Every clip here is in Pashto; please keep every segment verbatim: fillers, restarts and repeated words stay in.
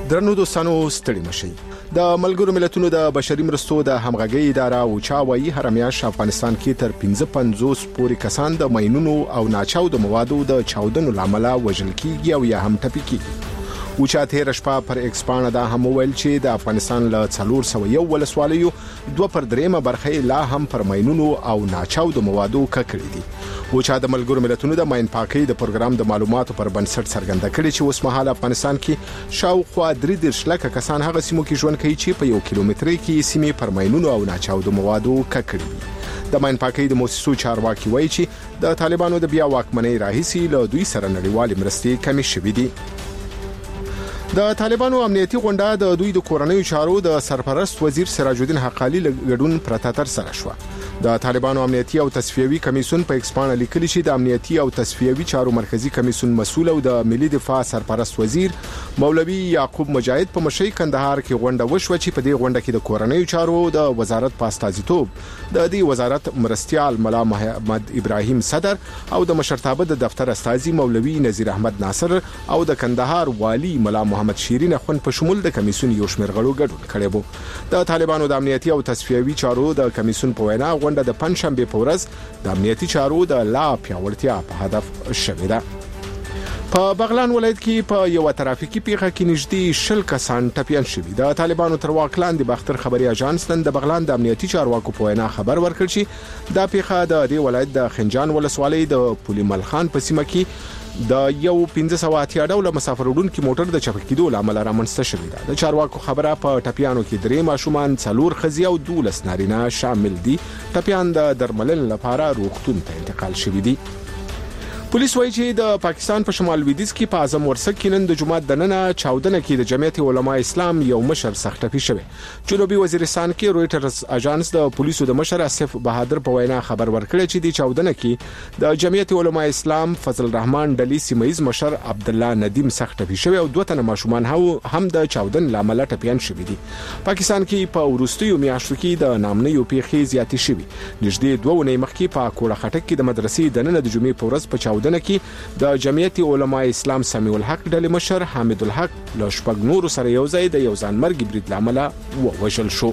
درنو دوستانو ستړي مشي د ملګرو ملتونو د بشري مرستو د همغږي اداره اوچا وايي هر میاشت افغانستان کې تر پنځه پنځوس پورې کسان د ماينونو او ناچاو د موادو د چاودنو لامل وژل کیږي او یا هم ټپي کیږي. اوچا تیر شپه پر ایکسپان دا هم ویل چې د افغانستان له څلور سوه یو ولسوالیو دوه پر دریمه برخه لا هم پر ماينونو او ناچاو د موادو ککړې دي. اوچا د ملګرو ملتونو د ماين پاکي د پروګرام د معلوماتو پر بنسټ څرګنده کړي چې اوس مهال افغانستان کې شاوخوا درې دېرش لکه کسان هغه سیمو کې ژوند کوي چې په یو کیلومتر کې سیمې پر ماينونو او ناچاو د موادو ککړې دي. د ماين پاکي د موسسو چارواکي وایي چې د طالبانو د بیا واکمنۍ راهیسي له دوی سره نړیوال مرستې کمې شوې دي. د طالبانو امنیتي غونډه د دوی د کورنیو چارو د سرپرست وزیر سراج الدین حقانی لګډون پرتاتر سره شو. د طالبانو امنیتي او تصفیوي کمیسیون په ایکسپان لیکلي چې د امنیتي او تصفیوي چارو مرکزی کمیسیون مسؤل او د ملي دفاع سرپرست وزیر مولوی یعقوب مجاهد په مشي کندهار کې غونډه وشو چې په دې غونډه کې د کورنیو چارو د وزارت په استازیتوب د دې وزارت مرستيال ملا محمد ابراهیم صدر او د مشرتابه د دفتر استازي مولوی نذیر احمد ناصر او د کندهار والی ملا محمد شیرین اخوند په شمول د کمیسیون یو شمېر غړو ګډون کړي وو. د طالبانو د امنیتي او تصفیوي چارو د کمیسیون په وینا غونډه د پنځشنبه په ورځ د امنیتي چارو د لا پیاوړتیا په هدف شوې ده. په بغلان ولایت کې په یو ترافیکي پیښه کې نږدې شل کسان ټپیان شوي. د طالبانو تر واک لاندې باختر خبري اژانس نن د بغلان د امنیتي چارواکو په وینا خبر ورکړ چې دا پیښه د دې ولایت د خنجان ولسوالۍ د پولیمل خان په سیمه کې د یو پنځه سوه اتیا ډوله مسافر وړونکي موټر د چپه کېدو لامل رامنځته شوې ده. د چارواکو خبره په ټپیانو کې درې ماشومان څلور ښځې او دولس نارینه شامل دي. ټپیان د درملنې لپاره روغتون ته انتقال شوي دي. پولیس وایي چې د پاکستان په شمال لویدیځ کې په اعظم ورسک کې نن د جمعه د ننه چاودنه کې د جمعیت علماء اسلام یو مشر سخت ټپي شوی. جنوبي وزیرستان کې رويټرز اژانس د پولیسو د مشر اسف بهادر په وینا خبر ورکړی چې د چاودنه کې د جمعیت علماء اسلام فضل الرحمن ډلی سیمایز مشر عبد الله ندیم سخت ټپي شوی او دوه تنه ماشومان هم د چاودن لامل ټپيان شوی دي. پاکستان کې په ورستیو میاشتو کې د نامنیو پیښې زیاتې شوي. نږدې دوه ونې مخکې په کوړه خټک کې د مدرسې د نن د جمعې په ورځ په دنه کې د جمعیت علماء اسلام سمیع الحق ډلې مشر حامد الحق له شپږ نورو سره یو ځای د یو ځانمرګي برید لامل ووژل شو.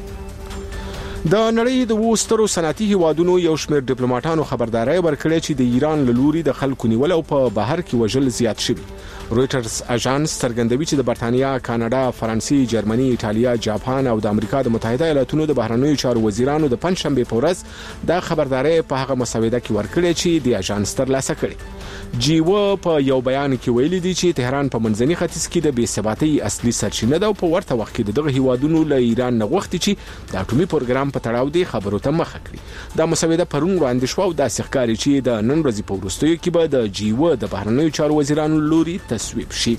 د نړۍ د وسترو صنعتي هیوادونو یو شمېر ډیپلوماټانو خبرداري ورکړې چې د ایران له لوري د خلکو نیول او په بهر کې وژل زیات شوي. رويټرز اژانس څرګندوي چې د برتانیا، کاناډا، فرانسې، جرمني، ایټالیا، جاپان او د امریکا د متحده ایالاتونو د بهرنیو چارو وزیرانو د پنځشنبه په ورځ دا خبرداري په هغه مسوده کې ورکړې چې د اژانس ترلاسه کړي. جیو په یو بیان کې ویلي دی چې تهران په منځني ختیځ کې د بې ثباتۍ اصلي سرچینه ده او په ورته وخت کې دغه هیوادونو له ایران نه غوښتي چې د اټومي پروګرام په تړاو دی خبرو ته مخه کړي. دا مسوده پرون وړاندې شو او د ښکاری چې د نن ورځې په وروستیو کې به د جیو د بهرنیو چارو وزیرانو لوري تصویب شي.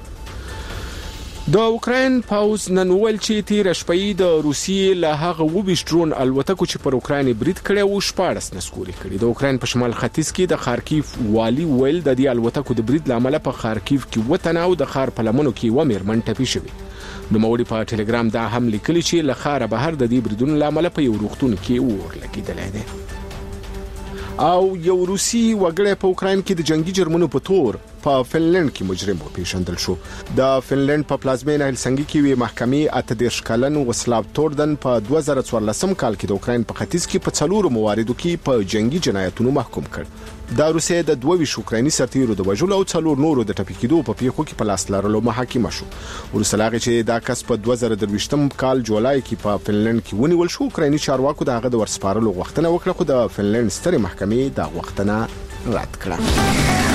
د اوکراین پاوز نن ویل چې تیر شپې د روسیې له هغه وبیش ډرون الوتکو چې پر اوکراین برید کړي او شپاړس نسکوري کړي. د اوکراین په شمال ختیځ کې د خارکیف والی ویل د دې الوتکو د برید لامل په خارکیف کې وطن او د خار په لمنو کې و میرمن ټپي شوی. نو موري په ټلګرام دا هم لیکلي چې له خار بهر د دې بریدونو لامل په یو روغتون کې اور لګیدل دي. او یو روسي وګړی په اوکراین کې د جنگي جرمونو په تور په فنلند کې مجرم وپیژندل شو. د فنلند په پلازمینه هلسنګي کې وی محکمې اته دېرش کلن وسلاو تورډن په دوه زره څوارلسم کال کې د اوکراین په ختیځ کې په څلورو مواردو کې په جنگي جنایتونو محکوم کړ. د روسیې د دوه ویشت اوکرایني سرتیرو د وژلو او څلور نورو د ټپي کېدو په پیښو کې په لاس لرلو محاکمه شو. ورسره هغه چې دا کس په دوه زره درویشتم کال جولای کې په فنلند کې ونیول شو. اوکرایني چارواکو دغه د ورسپارلو غوښتنه وکړه خو د فنلند سترې محکمې دا غوښتنه رد کړه.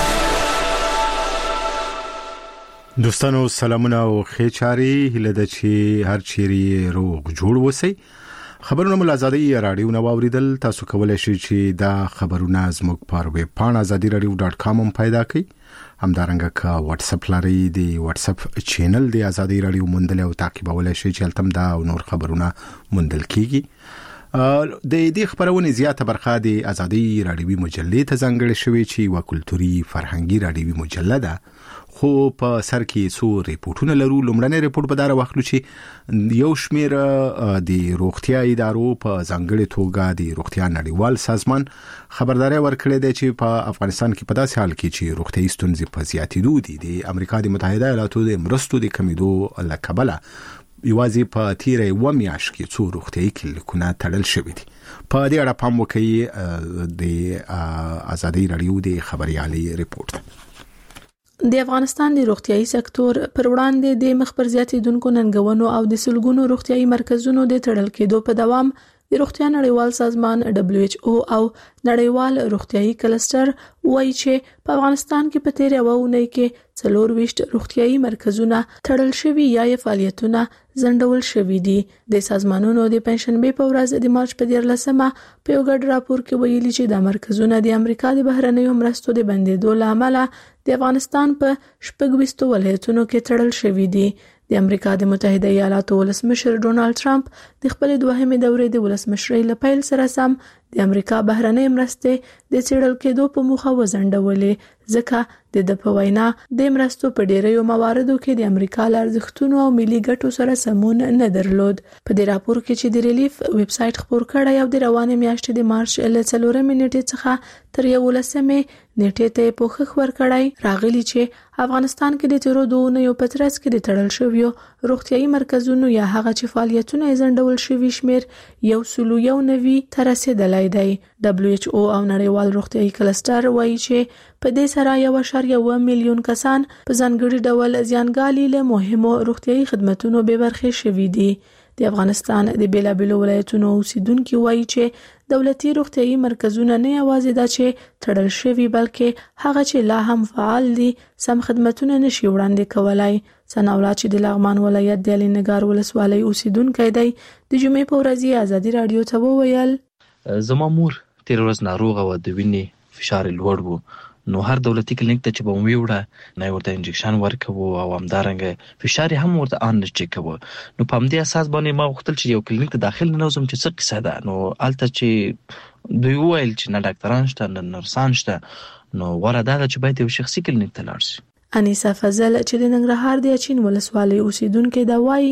دوستانو سلامونه او خیچاري هله د چې هر چیرې روغ جوړ وسی. خبرونه مل ازادي رادیو نو اوریدل تاسو کولای شئ چې دا خبرونه زموږ پر ویب پاڼه ازادي رادیو ډاټ کام هم پیدا کړئ. همدارنګه کا واتس اپ لري دی واتس اپ چینل دی ازادي رادیو مندل او تعقیبولای شئ چې التم دا او نور خبرونه مندل کیږي. د دې خبرونه زیاته برخه د ازادي رادیوي مجلې ته ځانګړې شوې چې و کلتوري فرهنګي رادیوي مجله ده خو په سر کې څو ریپورتونه لرو. لومړنی ریپورت به دا راوخلو چې یو شمېر د روغتیا ادارو په ځانګړي توګه د روغتیا نړیوال سازمان خبرداري ورکړې ده چې په افغانستان کې په داسې حال کې چې روغتیايي ستونزې په زیاتېدو دي د امریکا د متحده ایالاتو د مرستو د کمیدو لکبله یوازې په تیرې و میاشت کې څو روغتیايي کلینیکونه تړل شوي دي. په دې اړه پام وکړئ د ازادي رادیو د خبريالي ریپورت. د افغانستان د روغتیايي سکتور پر وړاندې د مخ پر زیاتېدونکو ننګونو او د سلګونو روغتیايي مرکزونو د تړل کېدو په دوام د روغتیا نړیوال سازمان دبليو ایچ او او نړیوال روغتیايي کلستر وایي چې په افغانستان کې په تیرې وونه کې څلور ویشت روغتیايي مرکزونه تړل شوي یا یې فعالیتونه ځنډول شوي دي. د سازمانونو د پنځشنبه په ورځ د مارچ په دیارلسمه په یو ګډ راپور کې ویلي چې د مرکزونه د امریکا د بهرنیو مرستو د بندیدو لامل د افغانستان په شپږ ویشت ولایتونو کې تړل شوي دي. د امریکا د متحده ایالاتو ولسمشر ډونالد ټرمپ د خپل دوهمې دورې د ولسمشرۍ لپاره سره سم د امریکا بهرنۍ مرستې د څېړل کېدو په موخه وزندولې ځکه د د په وینا د مرستو په ډیرو مواردو کې د امریکا لارښتونو او ملي ګټو سره سمون نه درلود. په دې راپور کې چې د ریلیف ویب سټ خبر کړی او د روانې میاشتې د مارچ ل څلورمې نیټې څخه تر یولسمې نیټې ته پوښښ ورکړی راغلی چې افغانستان کې د تیرو دوه نه یو پترس کې د تړل شویو روغتیايي مرکزونو یا هغه چې فعالیتونه یې ځنډول شوي شمیر یو سلو یو نوي تر رسیدلی دی. دبليو ایچ او او نړیوال روغتیايي کلستر وایي چې په دې سره یو اشاریه اووه میلیون کسان په ځانګړي ډول زیانګالي له مهمو روغتیايي خدماتو به برخه شوي دي. د افغانستان د بیلابیلو ولایتونو اوسیدونکو وایي چې دولتي روغتیايي مرکزونه نه یوازې دا چې تړل شوي بلکې هغه چې لا هم فعال دي سم خدماتونه نشي وړاندې کولای. ثناءالله چې د لغمان ولایت د علي نګار ولسوالۍ اوسیدونکی دی د جمعې په ورځ ازادي رادیو ته وویل زما مور تیر ورځ ناروغه و د وینې فشار لوړ وو نو هر دولتي کلینیک ته چې به مې وړه نه ورته انجکشن ورکوو او همدارنګه فشار هم ورته ان چک کوو. نو په همدې اساس باندې ما غوښتل چې یو کلینیک ته داخل نه وزم چې څه قصه ده. نو الته چې دوی وویل چې نه ډاکټران شته نه نرسان شته نو غوړه ده چې باید یو شخصي کلینیک ته لاړ شي. انیسه فضل چې د ننګرهار د اچین ولسوالۍ اوسیدونکې دا وایي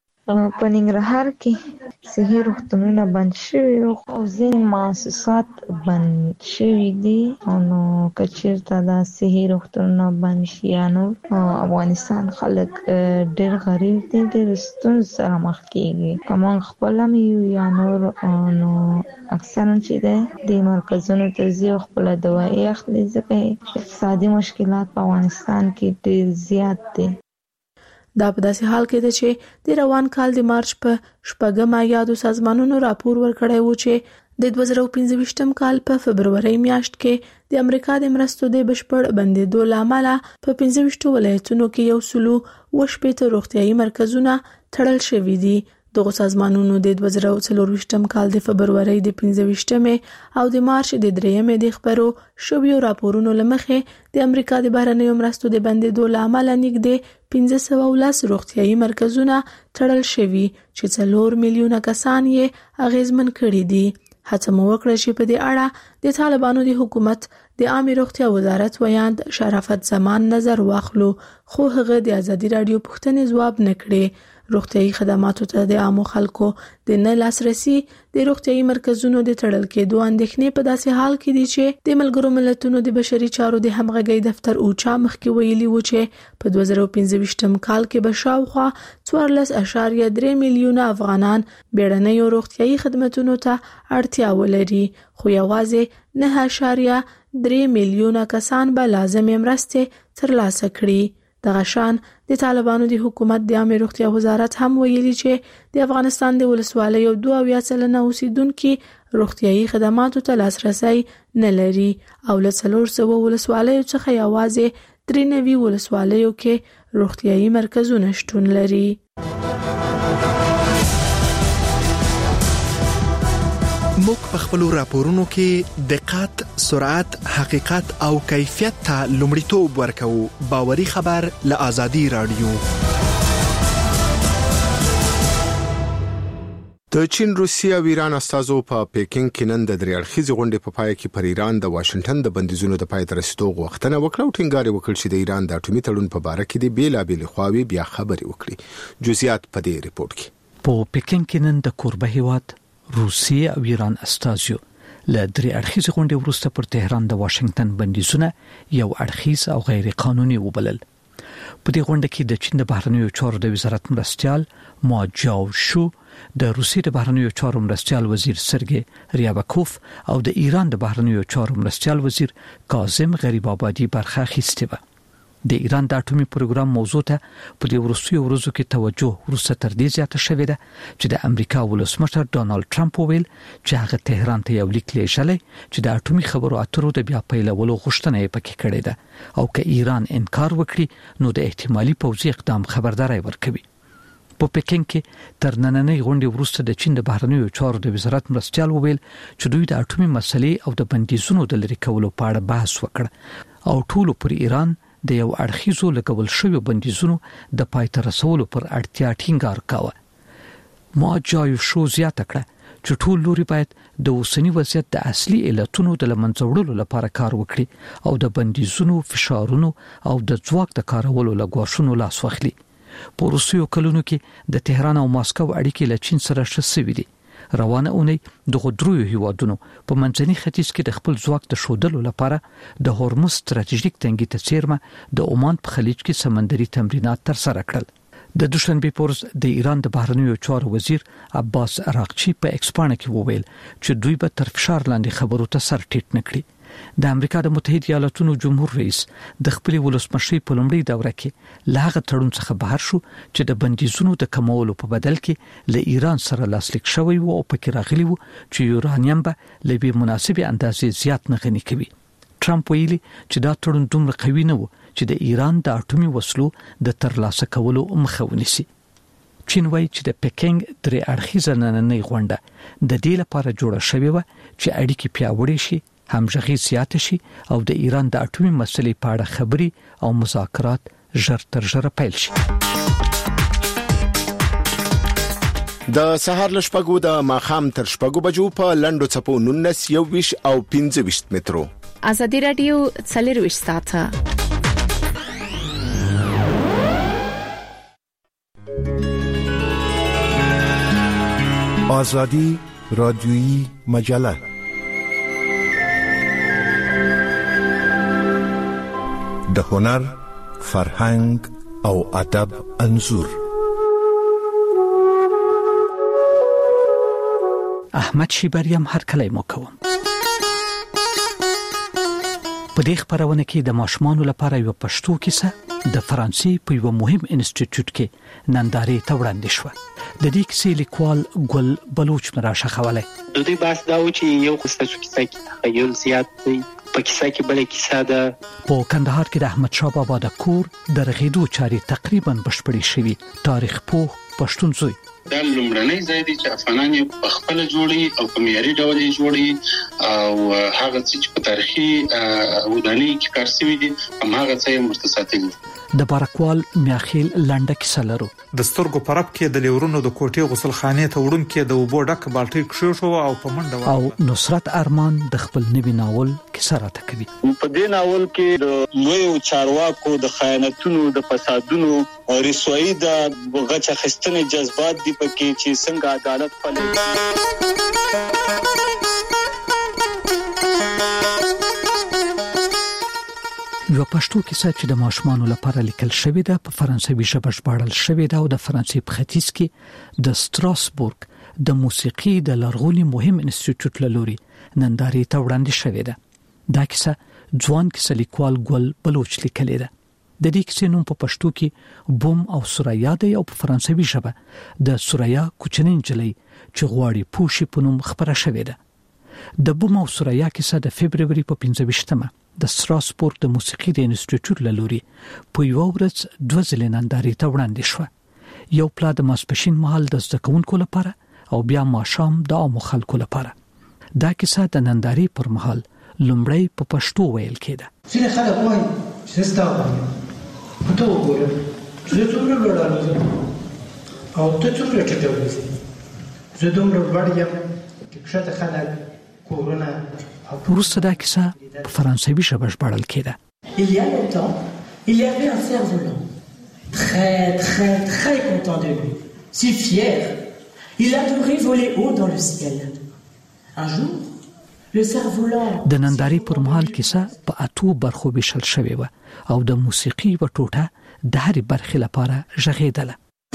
په ننګرهار کې صحي روغتونونه بند شوي او ځینې مؤسسات بند شوي دي نو که چېرته دا صحي روغتونونه بند شي یا نو افغانستان خلک ډېر غریب دي ډېر ستونزو سره مخ کېږي که موږ خپل هم یو یا نور نو اکثرا چې دی دې مرکزونو ته ځي او خپله دوایي اخلي ځکه اقتصادي مشکلات په افغانستان کې ډېر زیات دي. دا په داسې حال کې ده چې د روان کال د مارچ په شپږمه یادو سازمانونو راپور ورکړی و چې د دوه زره پنځه ویشتم کال په فبرورۍ میاشت کې د امریکا د مرستو د بشپړ بندیدو له امله په پنځه ویشت ولایتونو کې یو سلو اووه شپېته روغتیايي مرکزونه تړل شوي دي. دغه سازمانونو د دوه زره څلور ویشتم کال د فبرورۍ د پنځه ویشتمې او د مارچ د درېیمې د خبرو شویو راپورونو له مخې د امریکا د بهرنیو مرستو د بندیدو له امله نږدې پنځه سوه ولس روغتیايي مرکزونه تړل شوي چې څلور میلیونه کسان یې اغیزمن کړي دي. هڅه مو وکړه چې په دې اړه د طالبانو د حکومت د عامه روغتیا وزارت ویاند شرافت زمان نظر واخلو خو هغه د ازادي رادیو پوښتنې ځواب نه کړي. روغتیايي خدماتو ته د عامو خلکو د نه لاسرسي د روغتیايي مرکزونو د تړل کېدو اندېښنې په داسې حال کې دي چې د ملګرو ملتونو د بشري چارو د همغږۍ دفتر اوچا مخکې ویلي و چې په دوه زره پنځه ویشتم کال کې به شاوخوا څوارلس اعشاریه درې میلیونه افغانان بیړنیو روغتیايي خدماتو ته اړتیا ولري خو یوازې نه اعشاریه درې میلیونه کسان به لازمې مرستې ترلاسه کړي. دغه شان د طالبانو د حکومت د عامه روغتیا وزارت هم ویلي چې د افغانستان د ولسوالۍ او دوه اویا سلنه اوسیدونکو روغتیايي خدماتو ته لاسرسي نه لري او له څلور سوه ولسوالیو څخه یوازې درې نوي ولسوالیو کې روغتیايي مرکزونه شتون لري. موږ په خپل راپورونو کې دقت، سرعت، حقیقت او کیفیت ته لومړیتوب ورکوو. باوري خبر له ازادي رادیو. د چین، روسیې او ایران استازو په پیکینګ کې نن د درې اړخیزې غونډې په پای کې پر ایران د واشنگټن د بندیزونو د پای ته رسیدو غوښتنه وکړه او ټینګار وکړ چې د ایران د اټومي تړون په اړه کې د بیلابېلې خواوې بیا خبرې وکړي. جزئیات په دې ریپورت کې. په پیکینګ کې نن د کوربه هیواد روسیې او ایران استازو له درې اړخیزې غونډې وروسته پر تهران د واشنگټن بندیزونه یو اړخیز او غیر قانوني وبلل. په دې غونډه کې د چین د بهرنیو چارو د وزارت مرستيال ما جاو شو، د روسیې د بهرنیو چارو مرستيال وزیر سرګي ریابکوف او د ایران د بهرنیو چارو مرستيال وزیر کاظم غریب آبادی برخه اخیسته و. د ایران د اټومي پروګرام موضوع ته په دې وروستیو ورځو کې توجه وروسته تر دې زیاته شوې ده چې د امریکا ولسمشر ډانلډ ټرمپ وویل چې هغه تهران ته یو لیک لیږلی چې د اټومي خبرو اترو د بیا پیلولو غوښتنه یې پکې کړې ده او که ایران انکار وکړي نو د احتمالي پوځي اقدام خبرداري ورکوي. په پیکینګ کې تر نننۍ غونډې وروسته د چین د بهرنیو چارو د وزارت مرستيال وویل چې دوی د اټومي مسلې او د بندیزونو د لرې کولو په اړه بحث وکړ او ټول پر ایران د یو اړخیزو لګول شوی بندیزونو د پای ته رسولو پر اړتیا ټینګار کاوه. ما جایو شو زیاته کړه چې ټول لوري باید د اوسنی وضعیت د اصلي علتونو د لمنځه وړلو لپاره کار وکړي او د بندیزونو، فشارونو او د ځواک د کارولو لګوښونو لاس واخلي. په روسیو کلونو کې د تهران او ماسکو اړیکې له چین سره ښه شوې دي. روانه اونۍ د غدرویو هیوادونو په منځني ختیځ کې د خپل ځواک د شودلو لپاره د هورمز ستراتیژیک تنګي ته څیرمه د عمان په خلیج کې سمندري تمرینات تر سره کړل. د دوشنبه پورز د ایران د بهرنیو چارو وزیر عباس عراقچی په ایکسپانه کې وویل چې دوی به تر فشار لاندې خبرو ته سر ټیټ نکړي. د امریکا د متحده ایالاتونو جمهور رئیس د خپل ولسمشي په لومړي دوره کې لاغه تړون څخه بهر شو چې د بندیزونو د کمولو په بدل کې له ایران سره لاسلیک شوی و او پکې راغلی و چې یورانیم به له بي مناسبه اندازې زیات نه غني کوي. ټرمپ ویلي چې دا تړون دومره قوي نه و چې د ایران د اټومي وسلو د ترلاسه کولو مخه ونیسي. چین وایي چې د پیکینګ درې اړخیزه نننۍ غونډه د دې لپاره جوړه شوې و چې اړیکې پیاوړې شي، همغږي زیات شي او د ایران د اټومي مسلې په اړه خبري او مذاکرات ژر تر ژره پیل شي. د سهار له شپږو د ماښام تر شپږو بجو په لنډو څپو نولس یوویش او پنځه ویشت مترو. ازادي رادیو څلور ویشت ساعته. آزادی رادیویی مجله د هنر، فرهنګ او ادب انځور. احمد شیبریم هر کله مو کوم. په دې خبرونه کې د ماشومانو لپاره یو پښتو کیسه د فرانسې په یو مهم انسټیټیوټ کې نندارې ته وړاندې شوه. د دې کیسې لیکوال ګل بلوچ مراشه خوله. د دې بحث دا و چې یو قصه کیسه کې تخیل زیات دی، په کیسه کې بل کیسه ده. په کندهار کې د احمد شاه بابا د کور د رغیدو چاري تقریبا بشپړې شوې. تاریخ پوه پښتون زوی دا لومړنی ځای دی چې افغانان یې په خپل جوړي او په معیاري ډول یې جوړي او هغه چې په تاریخي ودانۍ کې کار شوی دي هم هغه څه یې مرتساتي دي. د بارکوال میاخیل لنډه کیسه لرو. د سترګو پرب کې د لیورونو د کوټې غسل خانې ته وړون کې د وبو ډک بالټي کښو شو او په منډه او نصرت ارمان د خپل نوي ناول کیسه راته کوي. په دې ناول کې د لوی چارواکو د خیانتونو د فسادونو او رسوایی د غچ اخیستنې جذبات دي پکې چې څنګه عدالت پلي. یو پښتو کیسه چې د ماشومانو لپاره لیکل شوې ده په فرانسوي ژبه ژباړل شوې ده او د فرانسې په ختیځ کې د ستراسبورګ د موسیقي د لرغوني مهم انسټیټیوټ لوري نندارې ته وړاندې شوې ده. دا کیسه ځوان کیسه لیکوال ګل بلوچ لیکلې ده. د دې کیسې نوم په پښتو کې بوم او سوریا دی او په فرانسوي ژبه د سوریا کوچنۍ نجلۍ چې غواړي پوښي په نوم خبره شوې ده. د بوم او سوریا کیسه د فبرवरी په پنځه ویشتمه د ستراسبورګ د موسیقي د انسټیټیوټ لوري په یو ورځ دوه ځلې نندارې ته وړاندې شو. یو پلا د ماسپښین مهال د زده کوونکو لپاره او بیا ماښام د عامو خلکو لپاره. دا کیسه د نندارې پر مهال لومړی په پښتو ویل کېده. ځینې خلک وایي چې ستا وایي ته وګوره زه څومره لوړ الوزم او ته څومره ټیټه الوزې. زه دومره لوړ یم چې کښته خلک کورونه وروسته دا کیسه په فرانسوي ژبه ژباړل کېده. Il y a longtemps, il y avait un cerf-volant. Très, très, très content de lui. Si fier. Il adorait voler haut dans le ciel. Un jour, le cerf-volant... د نندارې پر مهال کیسه په اتو برخو ویشل شوې وه او د موسیقي و ټوټه د هرې برخې لپاره غږېدله.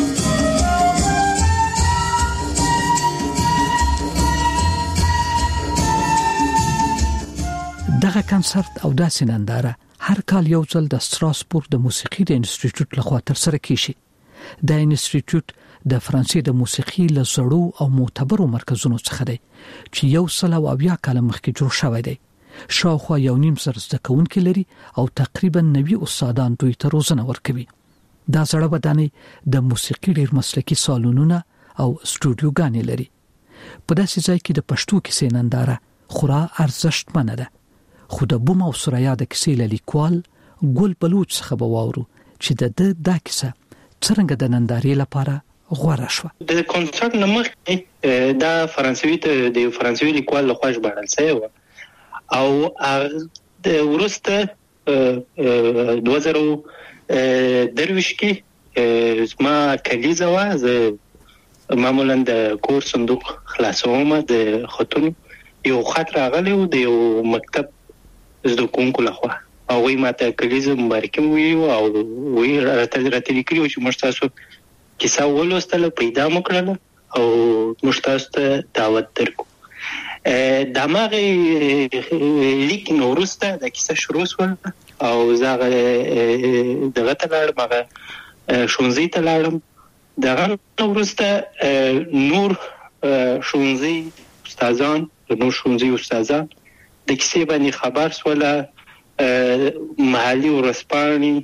دغه کنسرت او داسې ننداره هر کال یو ځل د ستراسبورګ د موسیقي د انسټیټیوټ لخوا ترسره کیږي. د انسټیټیوټ د فرانسې د موسیقي له زړو او معتبرو مرکزونو څخه دی چې یو سل او اویا کال مخکې جوړ شوی دی. شاوخوا یو نیم زر زده کوونکي لري او تقریبا نوي استادان دوی ته روزنه ورکوي. دا زړه ودانۍ د موسیقي ډېر مسلکي سالونونه او سټوډیوګانې لري. په داسې ځای کې د پښتو کیسې ننداره خورا ارزښتمنه ده. خو د بوم او سوریا د کیسې لیکوال ګل بلوچ څخه به واورو چې د دا کیسه څنګه د نندارې لپاره غوړه شو. د کنسرت نمخ دا فرانسوي ته د فرانسوي لیکوال لخوا ژباړل شوی و او د ورسته دوه زره درویش کې زما کلیزه وا زه معمولا د کور صندوق خلاصوم د خطونو یو خط راغلی و د یو مکتب زده کوونکو لخوا او وی ماته کلیزه مبارکي ویو او وی راته راته لیکلو چې موږ تاسو کیسه ولوستله پیدا مکړله او موږ تاسو ته دعوت درکو. دا ماغه لیک نو ورسته د کیسه شروع شول او زغه دغه ته لاړم هغه شونځي ته لاړم دغه ورسته نور شونځي استادان نور شونځي استادان د کیسې باندې خبر سوله محلي ورسپاني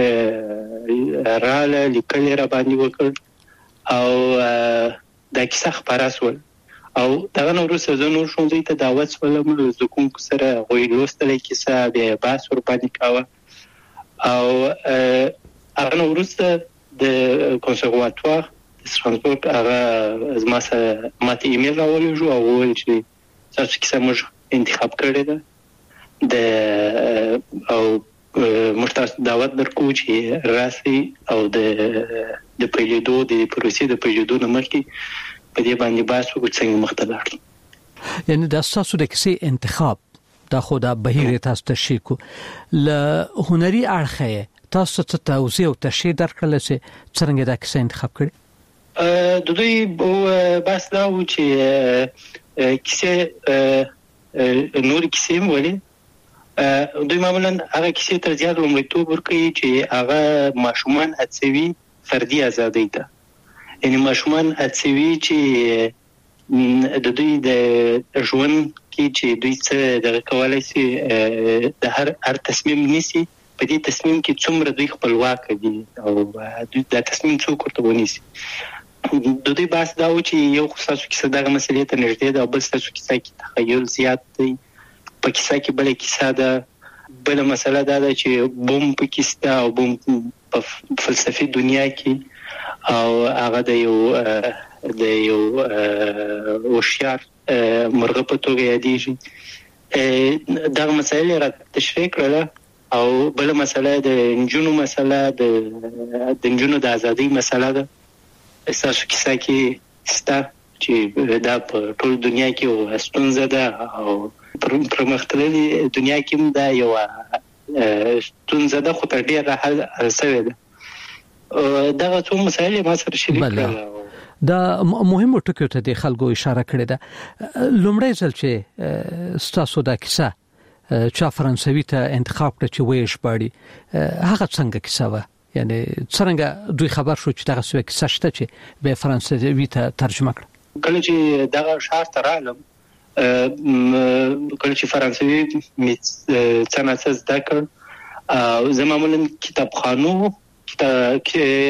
رااله لیکل را باندې وکړ او د کیسه خبره سول او دغه نور سزا نور شونځي ته دعوت سولم د کوم سره غوي لوستل کیسه د باس ور باندې کاوه او هغه نور سره د کنسرواتوار د ستراسبورګ هغه زما سره ماته ایمیل راوړی جو او ویل چې تاسو کیسه موږ انتخاب کړی ده د او مرتضی دعوت درکو چې راسي او د د پیلیدو د پروسې د پیلیدو نمکې په دې باندې باسو څنګه مختلف یعنی د اساسو د کیسې انتخاب دا خو د بهیر تاسو تشریح کو ل هنري اړخه تاسو ته توضیح او تشریح درکړل چې څنګه د کیسې انتخاب کړی. د دوی بس دا و چې کیسه نور کیسې مولې دوی معمولا هغه کیسې تر زیات لومړیتوب ورکوي چې هغه ماشومان هڅوي فردي ازادۍ ته یعنی ماشومان هڅوي چې د دوی د ژوند کې چې دوی څه دغه کولای شي د هر هر تصمیم نیسي په دې تصمیم کې څومره دوی خپلواک دي او دوی د تصمیم څوک ورته ونیسي. د دوی بحث دا و چې یو خصوصي کیسه دغه مسلې ته نږدې ده او بل خصوصي کیسه کې تخیل زیات دی. په کیسه کې بل کیسه ده بل مسله دا ده چې بوم په کیسه او بوم په فلسفي دنیا کې او هغه د یو د یو وشیار مرغه په توګه یادېږي. دغه مسایل را تشریح کړل او بل مسله د انجونو مسله د د انجونو د ازادۍ مسله ده. اساسو کیسه کې ستا چې دا په ټول دنیا کې او ستونزه ده او پر مختلفي دنیا کې دا یو ستونزه ده خو تر ډیره حل شوی ده. دا څو مسایل ما سره شریک کړل. دا مهمه ټکو ته د خلکو اشاره کړې ده. لومړی ځل چې ستاسو دا کیسه چا فرانسوي ته انتخاب کړ چې وایي ژباړي هغه څنګه کیسه و یعنی څنګه دوی خبر شو چې دغه څه کیسه شته چې به فرانسوي ته ترجمه کړ. کله چې دغه شهر ته رالم کله چې فرانسوي مې څنګه زده کړ او زه معمولا کتابخانو کتاب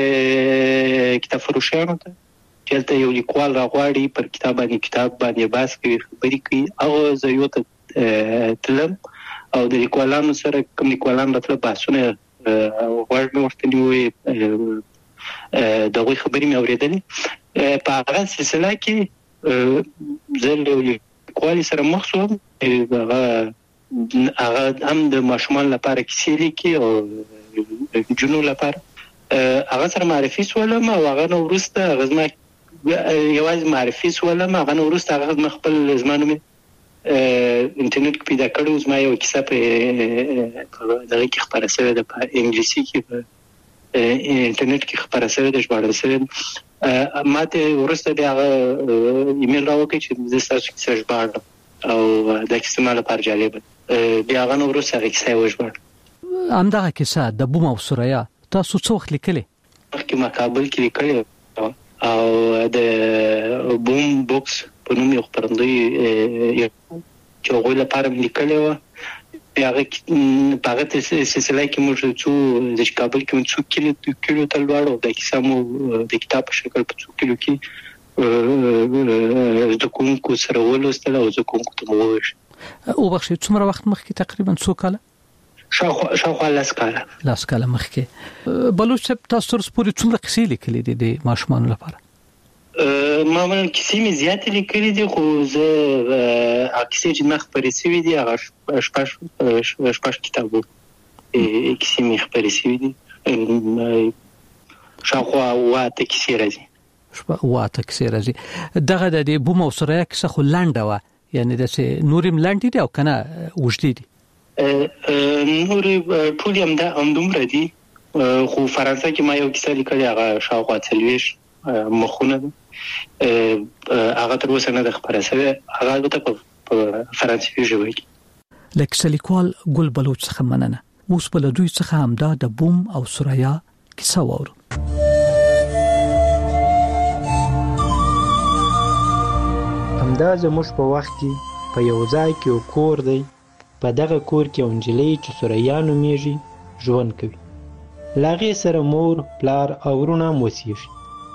کتاب فروشانو ته چې یو لیکوال راغواړي پر کتاب باندې کتاب باندې باس کوي خبرې کوي او زه یو ته تلم او د لیکوالانو سره کوم لیکوالان راته باسونه ورته ورته نیوي دغه خبرې مې اورېدلې په هغه سلسله کې زل کوالي سره مخ شوم هغه هغه هم د ماشومان لپاره کیسې لیکي او جنو لپاره هغه سره معرفي سولم او هغه نو ورسته غزما یوازې معرفي سولم هغه نو ورسته هغه خپل زمانو می انټرنیټ کې پیدا کړو زما یو کیسه په دغه کې خبره شوې ده په انګلیسي کې په انټرنیټ کې خبره شوې ده ژباړل شوې ماته ورسته بیا ایمیل راوکړ چې زه تاسو کې سرچ باندې او د کیسه مال پر جالب بیا هغه نو ورسته کیسه وژبړ همدغه کیسه د بوم او سوریا تاسو څو وخت لیکلې مخکې ما کابل کې لیکلې او د بوم بوکس په نوم یو خبرندوی چې هغه لپاره لیکلې و هغه هغه سلسله کې موږ څو د کابل کې څو کیلو کیلو تلوارو د کیسه مو د کتاب په شکل په څو کیلو کې د کومکو سره ولوستل او د کومکو ته موش او بخښي څومره وخت مخکې تقریبا څو کاله شاوخوا شاوخوا لاس کاله لاس کاله مخکې بلوچ تاسو تر پورې څومره کیسې لیکلې دي د ماشومان لپاره ما من کیسې می زیاتې لیکلې دي خو زه کیسې چې مخ پرې سوي دي هغه شپږ شپږ کتابو کیسې می خبرې سوي دي شاوخوا واته کیسې راځي واته کیسې راځي دغه د بوم او سوریا کیسه خو لنډه و یعنی د نورم لاندې دی او کنه وجدي دي نور ټول هم دا اندومره دي خو فرانسه کې ما یو کیسه لیکلې هغه شاوخوا څلويش مخونه هغه تر اوسه نه د خبره سره هغه البته په فرانسوي ژبه کې لکه لیکوال ګل بلوچ څخه مننه اوس په دوی څخه هم دا د بوم او سوریا کیسه وورو همدا زموږ په وخت کې په یو ځای کې کور دی په دغه کور کې انجلۍ چې سوریا نومیږي ژوند کوي لاغې سره مور پلار او ورونه موسیږي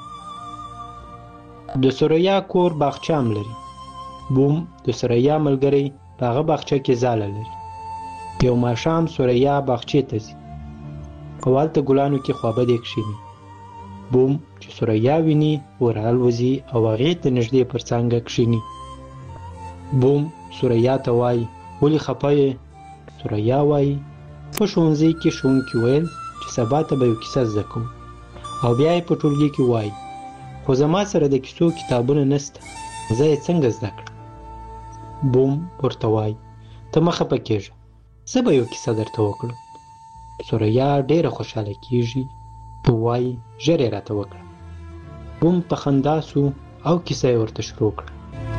د سوریا کور باغچه هم لري بوم د سوریا ملګری په هغه باغچه کې ځاله لري یو ماښام سوریا باغچې ته ځي په والته ګلانو کې خوابدې کښېني بوم چې سوریا ویني ورالوځي او هغې ته نږدې پر څانګه کښېني بوم سوریا ته وایي ولې خفه یې سوریا وایي په ښوونځي کې ښوونکي ویل چې سبا ته به یو کیسه زده کوم او بیا یې په ټولګي کې وایي خو زما سره د کیسو کتابونه نشته زه یې څنګه زده کړم بوم ورته وایي ته مه خفه کېږه زه به یو کیسه درته وکړم سوریا ډېره خوشحاله کېږي وایي ژر یې راته وکړه بوم په خندا سو او کیسه یې ورته شروع کړه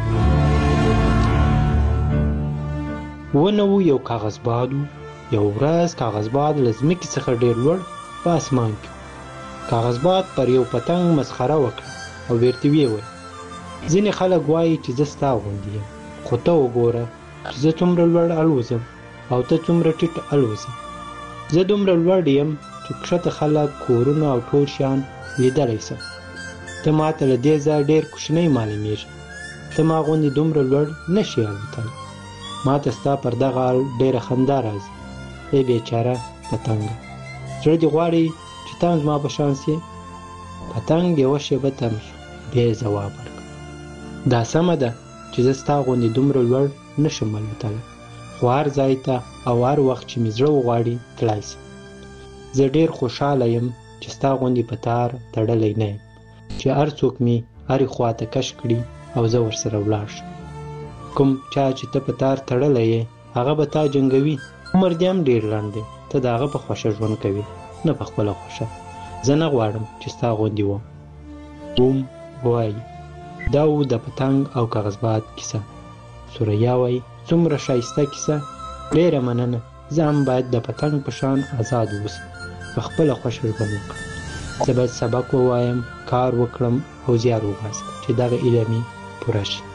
ونه و یو کاغذ باد و یو ورځ کاغذ باد له ځمکې څخه ډېر لوړ په اسمان کې کاغذ باد پر یو پتنګ مسخره وکړه او ورته ویې ویل ځینې خلک وایي چې زه ستا غوندې یم خو ته وګوره چې زه څومره لوړ الوزم او ته څومره ټیټ الوزې زه دومره لوړ یم چې کښته خلک کورونه او ټول شیان لیدلی شم ته ماته له دې ځایه ډېر کوچنی معلومیږي ته ما غوندې دومره لوړ نشي الوتلی ما ته ستا پر دغه حال ډېره خندا راځي ای بېچاره پتنګه زړه دې غواړي چې ته هم زما په شان سې پتنګ یوه شېبه تم شو بیا یې ځواب ورکړ دا سمه ده چې زه ستا غوندې دومره لوړ نشم الوتلی خو هر ځای ته او هر وخت چې مې زړه وغواړي تللی شم زه ډېر خوشحاله یم چې ستا غوندې په تار تړلی نه یم چې هر څوک مې هرې خواته کش کړي او زه ورسره ولاړ شم کوم چا چې ته په تار تړلی یې هغه به تا جنګوي عمر دې هم ډېر لنډ دی ته د هغه په خوښه ژوند کوې نه په خپله خوښه زه نه غواړم چې ستا غوندې وم بوم وایي دا و د پتنګ او کاغذباد کیسه سوریا وایي څومره ښایسته کیسه ډېره مننه زه هم باید د پتنګ په شان آزاد اوسم په خپله خوښه ژوند وکړم زه باید سبق ووایم کار وکړم او زیار وباسم چې دغه ایله مې پوره شي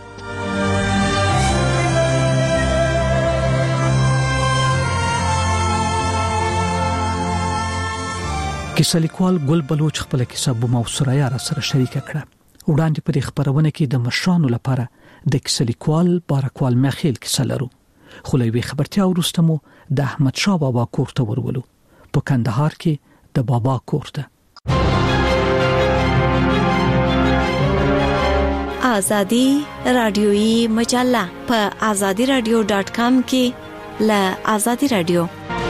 کیسه لیکوال ګل بلوچ خپل کیسه بوم او سوریا را سره شریکه کړه وړاندې پر خبرونه کې د مشرانو لپاره د کیسه لیکوال بارکوال مخیل کیسه لرو خو لوي خبرتیا ورسته مو د احمد شاه بابا کور ته ورولو په کندهار کې د بابا کور ته ازادي رادیويي مجله په ازادي رادیو ډاټ کام کې له ازادي رادیو.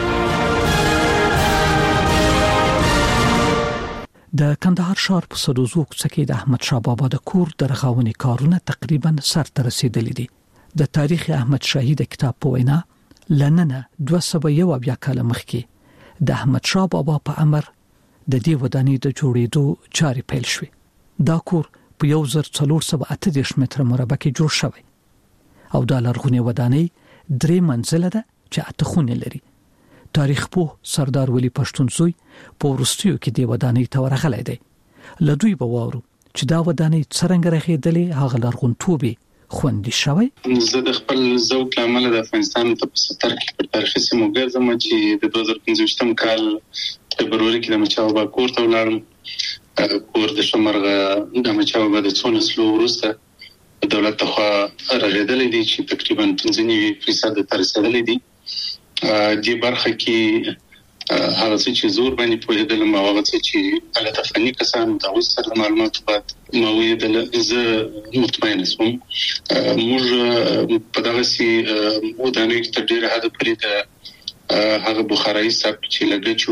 د کندهار ښار په سروزو کوڅه کې د احمد شاه بابا د کور د رغونې کارونه تقریبا سرته رسیدلي دي. د تاریخ احمد شاهي د کتاب په وینا لننه دوه سوه یو بیا کال مخکې د احمد شاه بابا په امر د دې ودانۍ د جوړېدو چارې پیل شوې. دا کور په یو زر څلور سوه اته دېرش متره مربع کې جوړ شوی او د لرغونې ودانۍ درې منزله ده چې اته خونې لري. تاریخ پوه سردار ولی پښتون زوی په ورستیو کې د ودانۍ ته ورغلی دی. لدوی به واورو چې دا ودانۍ څنګه راغېدلې، هغه لرغونتوبې خوندي شوی. زه د خپل ذوق لامل د افغانستان په ستر کې په تاریخي سیمو ګرځم چې د دوه زره پنځويشتم کال فبروري کې د مچاو با کور ته ولاړم. کور د شمرغه د مچاو با د څو نسلو وروسته دولت ته راغېدلې دي چې تقریبا پنځه نوي فیصد ته رسیدلې دي. دې برخه کې هغه چې زور باندې پوهېدل ما هغه چې علت فني کسان د اوسره معلومات بعد ما ویل زه مطمئن سوم. موږ په دغه سي ودانۍ ته ډېر هدا پرې ده هغه بخاري سب چې لګچو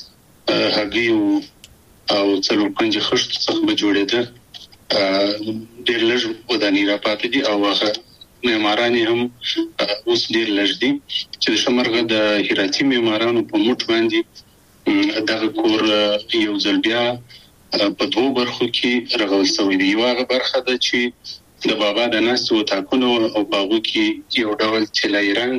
هغه او څلور پنځه خشت څخه جوړېده. ډېر لږ ودانۍ را پاتې دي او هغه معماران هم اوس ډېر لږ دي چې د شمرغه د هراتي معمارانو په موټ باندې دغه کور یو ځل بیا په دوه برخو کې رغول شوی دی. یو هغه برخه ده چې د بابا د ناستو تاکونو او باغو کې یو ډول چلای رنګ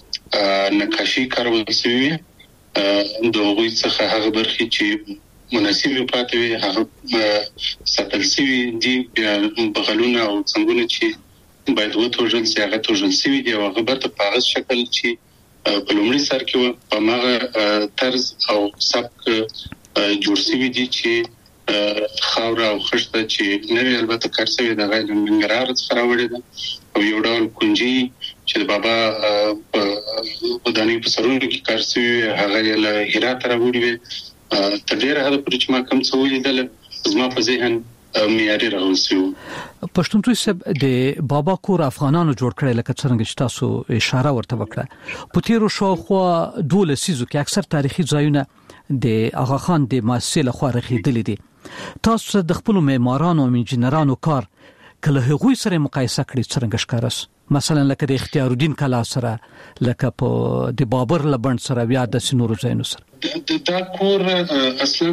نقاشي کارول شوی د هغوی څخه هغه برخه چې مناسب پاتې وي هغه ساتل شوی دي. بغلونه او څنګهونه چې باید وټوژل سي هغه ټوژل سي دی او هغه به په هغه شکل چې په لومړي سر کې په هغه طرز او سبک جوړ شوی دی چې خاور او خشته چې نوې البته کارسوي د غیر منګرار څخه راوړي ده او یو ډول کنجي چې د بابا په ودانۍ په سرونو کې کارسوي هغه له هرات راوړي وي. تر ډیره حد پورې چې ما کوم څه ولیدل زما په ذهن معیاري راوځي. پښتون دوی سب د بابا کور افغانانو جوړ کړل لکه څنګه چې تاسو اشاره ورته وکړه. په تیرو شاوخوا دوله سيزو کې اکثر تاریخي ځایونه د اغا خان د مؤسسې لخوا رغېدلې دي. تاسو د خپل معمارانو او انجنیرانو کار کله هغوی سره مقایسه کړئ څنګه ښکارس؟ مثلا لکه د اختیار الدین کلا سره، لکه په د بابر لبند سره، بیا د سنورو ځایونو سره. دا کور اصلا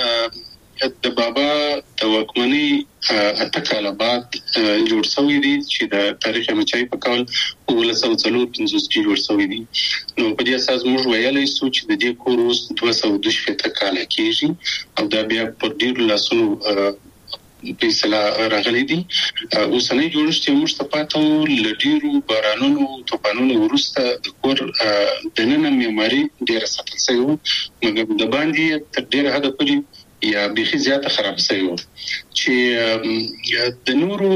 د بابا د واکمنۍ اته کاله بعد جوړ شوی دی چې د تاریخ مچای په کال اوله سوه څلور پنځوس کې جوړ شوی دی. نو په دې اساس موږ ویلای شو چې د دې کور اوس دوه سوه دوه شپېته کاله کېږي او دا بیا په ډېرو لاسونو په اصطلاح راغلي دي. اوسنۍ جوړښت یې موږ ته پاتې و له ډېرو بارانونو طوفانونو وروسته د کور دننه معماري ډېره ساتل شوې وه، مګر د باندې تر ډېره حده پورې یا بيخي زیاته خراب شوی و چې د نورو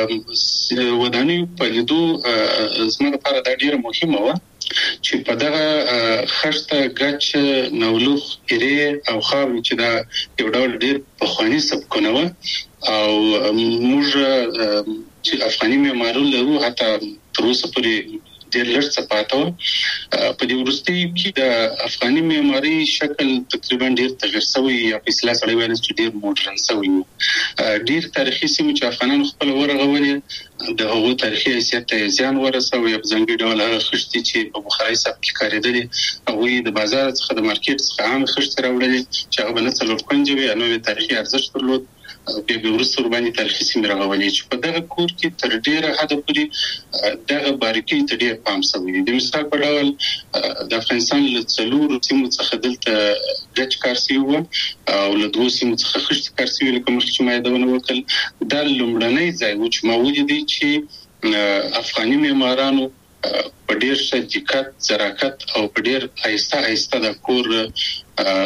ودانیو په لیدو زما لپاره دا ډیره مهمه و چې په دغه خشته غچ نولوخ ایرې او خاورې چې دا یو ډول ډیر پخوانی سبکونه و او موږ چې افغاني معماران لرو حتی تر اوسه پورې ډېر لږ څه پاتې و. په دې وروستي کې د افغاني معماري شکل تقریبا ډېر تغیر شوی یا په اصطلاح سره وایي چې ډېر موډرن شوی و. ډېر تاریخي سیمې چې افغانانو خپل ورغولې د هغو تاریخي حیثیت ته زیان ورسوي یا په ځانګړي ډول هغه خښتې چې په بخاري سبک کې کارېدلې هغوی د بازار څخه د مارکیټ څخه عام خښتې راوړلې چې هغه به نه څلور کونجې وي نو تاریخي ارزښت درلود. بیا به وروسته ورباندې تاریخي سیمې راغولې چې په دغه کور کې تر ډېره حده پورې دغه باریکۍ ته ډېر پام شوی دی. د مثال په ډول د افغانستان له څلورو سیمو څخه دلته ګچ کار شوی و او له دوو سیمو څخه خښتې کار شوي لکه مخکې چې ما یادونه وکړل. دا لومړنی ځای و چې ما ولیدی چې افغاني معمارانو په ډېر ښه دقت، ظرافت او په ډېر آهسته آهسته د کور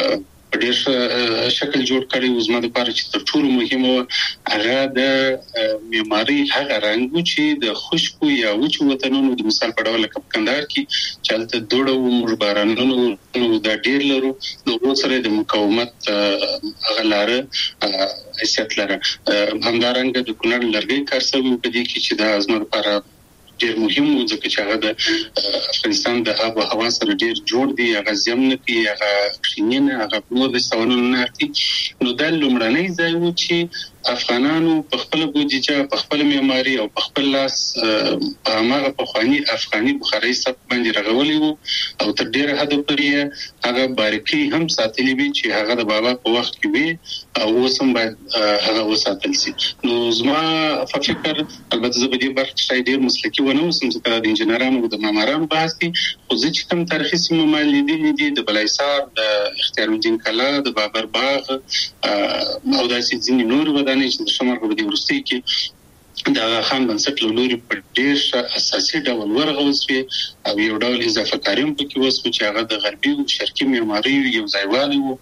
په ډیر شکل جوړ کړی و. زما لپاره چې تر ټولو مهمه هغه د معماري هغه رنګ چې د خشکو یا وچو وطنونو د مثال په ډول لکه کندهار کې چې هلته دوړو موږ بارانونو د ډیر لرو نو سره د مقاومت هغه لاره حیثیت لري. همدارنګه د کونړ لرګي کارسوي په دې کې چې د زما لپاره ډیر مهم و ځکه چې هغه د افغانستان د آب او هوا سره ډیر جوړ دی. هغه زمونه کې هغه خشینه هغه نور د سوالونو نه اړتي نو د لومړنۍ ځای و چې افغانانو په خپل بودیجه په خپل معماري او په خپل لاس هغه په خواني افغاني بخاري سب باندې رغولي وو او تر ډیره حد پورې هغه باریکي هم ساتلي وي چې هغه د بابا په وخت کې وي او اوس هم باید هغه وساتل شي. نو زما په فکر البته زه به دې برخه شای ډیر مسلکي ونه اوسم چې د انجنیرانو او د معمارانو بحث دي خو زه چې کوم تاریخي سیمه مالیدي دي د بلایسار د اختیار الدین کلا د بابر باغ او داسې ځینې نور ودانۍ چې د شمال په دې ورستي کې د خان بنسټ لوري په ډیر اساسي ډول ورغوس وي او یو ډول اضافه کاریم پکې وس چې هغه د غربي او شرقي معماري یو ځایوالي وو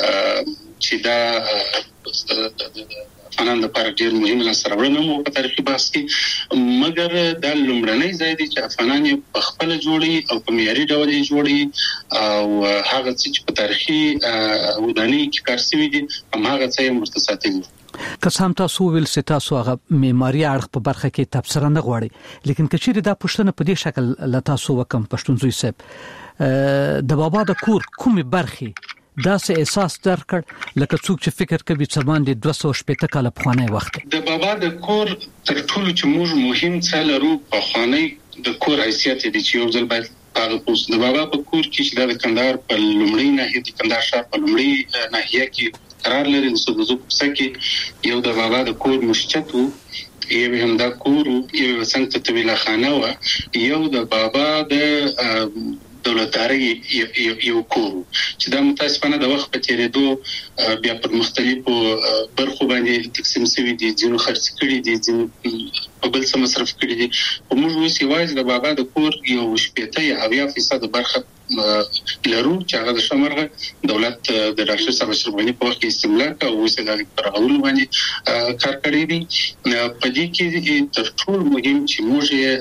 چې دا افغانان لپاره ډیر مهم لاسته مو په تاریخي بحث کې مګر د لومړنۍ ځای دی چې افغانان په خپل جوړي او په معیاري ډول جوړي او هغه چې په تاریخي ودانۍ کې کارسوي دي هم هغه څه مرتساتي. قسم تاسو ویل چې تاسو هغه معماري اړخ په برخه کې تبصره نه غواړي لیکن کچېری دا پښتنه په دې شکل لا تاسو وکم پښتون زوی صاحب د بابا د کور کومي برخه دا سه احساس درکړ لکه څوک چې فکر کوي چې باندې دوه سوه شپږ کال په خواني وخت د بابا د کور تر ټولو چې موږ مهم څه لرو په خواني د کور حیثیت دي چې یو ځل باید هغه پوس د بابا په کور کې چې د کندهار په لومړی ناحیه د کندهار شهر په لومړی ناحیه کې قرار لري د سودزو په کې یو د بابا د کور مشچتو یو هم دا کور یو څنګه طویله خانه و یو د بابا د دولتداري یو کور چې دا متاسفانه د وخت په تیریدو بیا پر مختلفو برخو باندې تقسیم شوی دي ځینو خرڅ کړي دي ځینو په بل څه مصرف کړي دي او موږ اوس یوازې د بابا د کور یو شپږ یا اویا فیصد برخه لرو چې هغه د شمرغه دولت د ډاکټر صاحب شربانی په وخت کې استملاک او اوس د پرغول باندې کار کړی دي. په دې کې تر ټولو مهم چې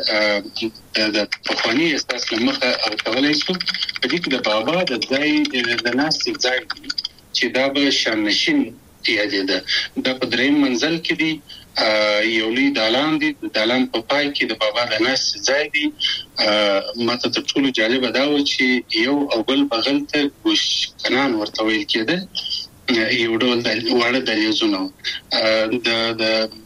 موږ د پخوانی اساس لمخه کولای شو په دې کې د بابا د ځای د ناس ځای چې دا به شامشین یادې ده د په دریم منزل کې دي یو لوی دالان دی د دالان په پای کې د بابا د ناس ځای دی. ماته تر ټولو جالب دا و چې یو او بل بغل ته ګوش کنان ورته ویل کېده یو ډول د واړه دریازونه د د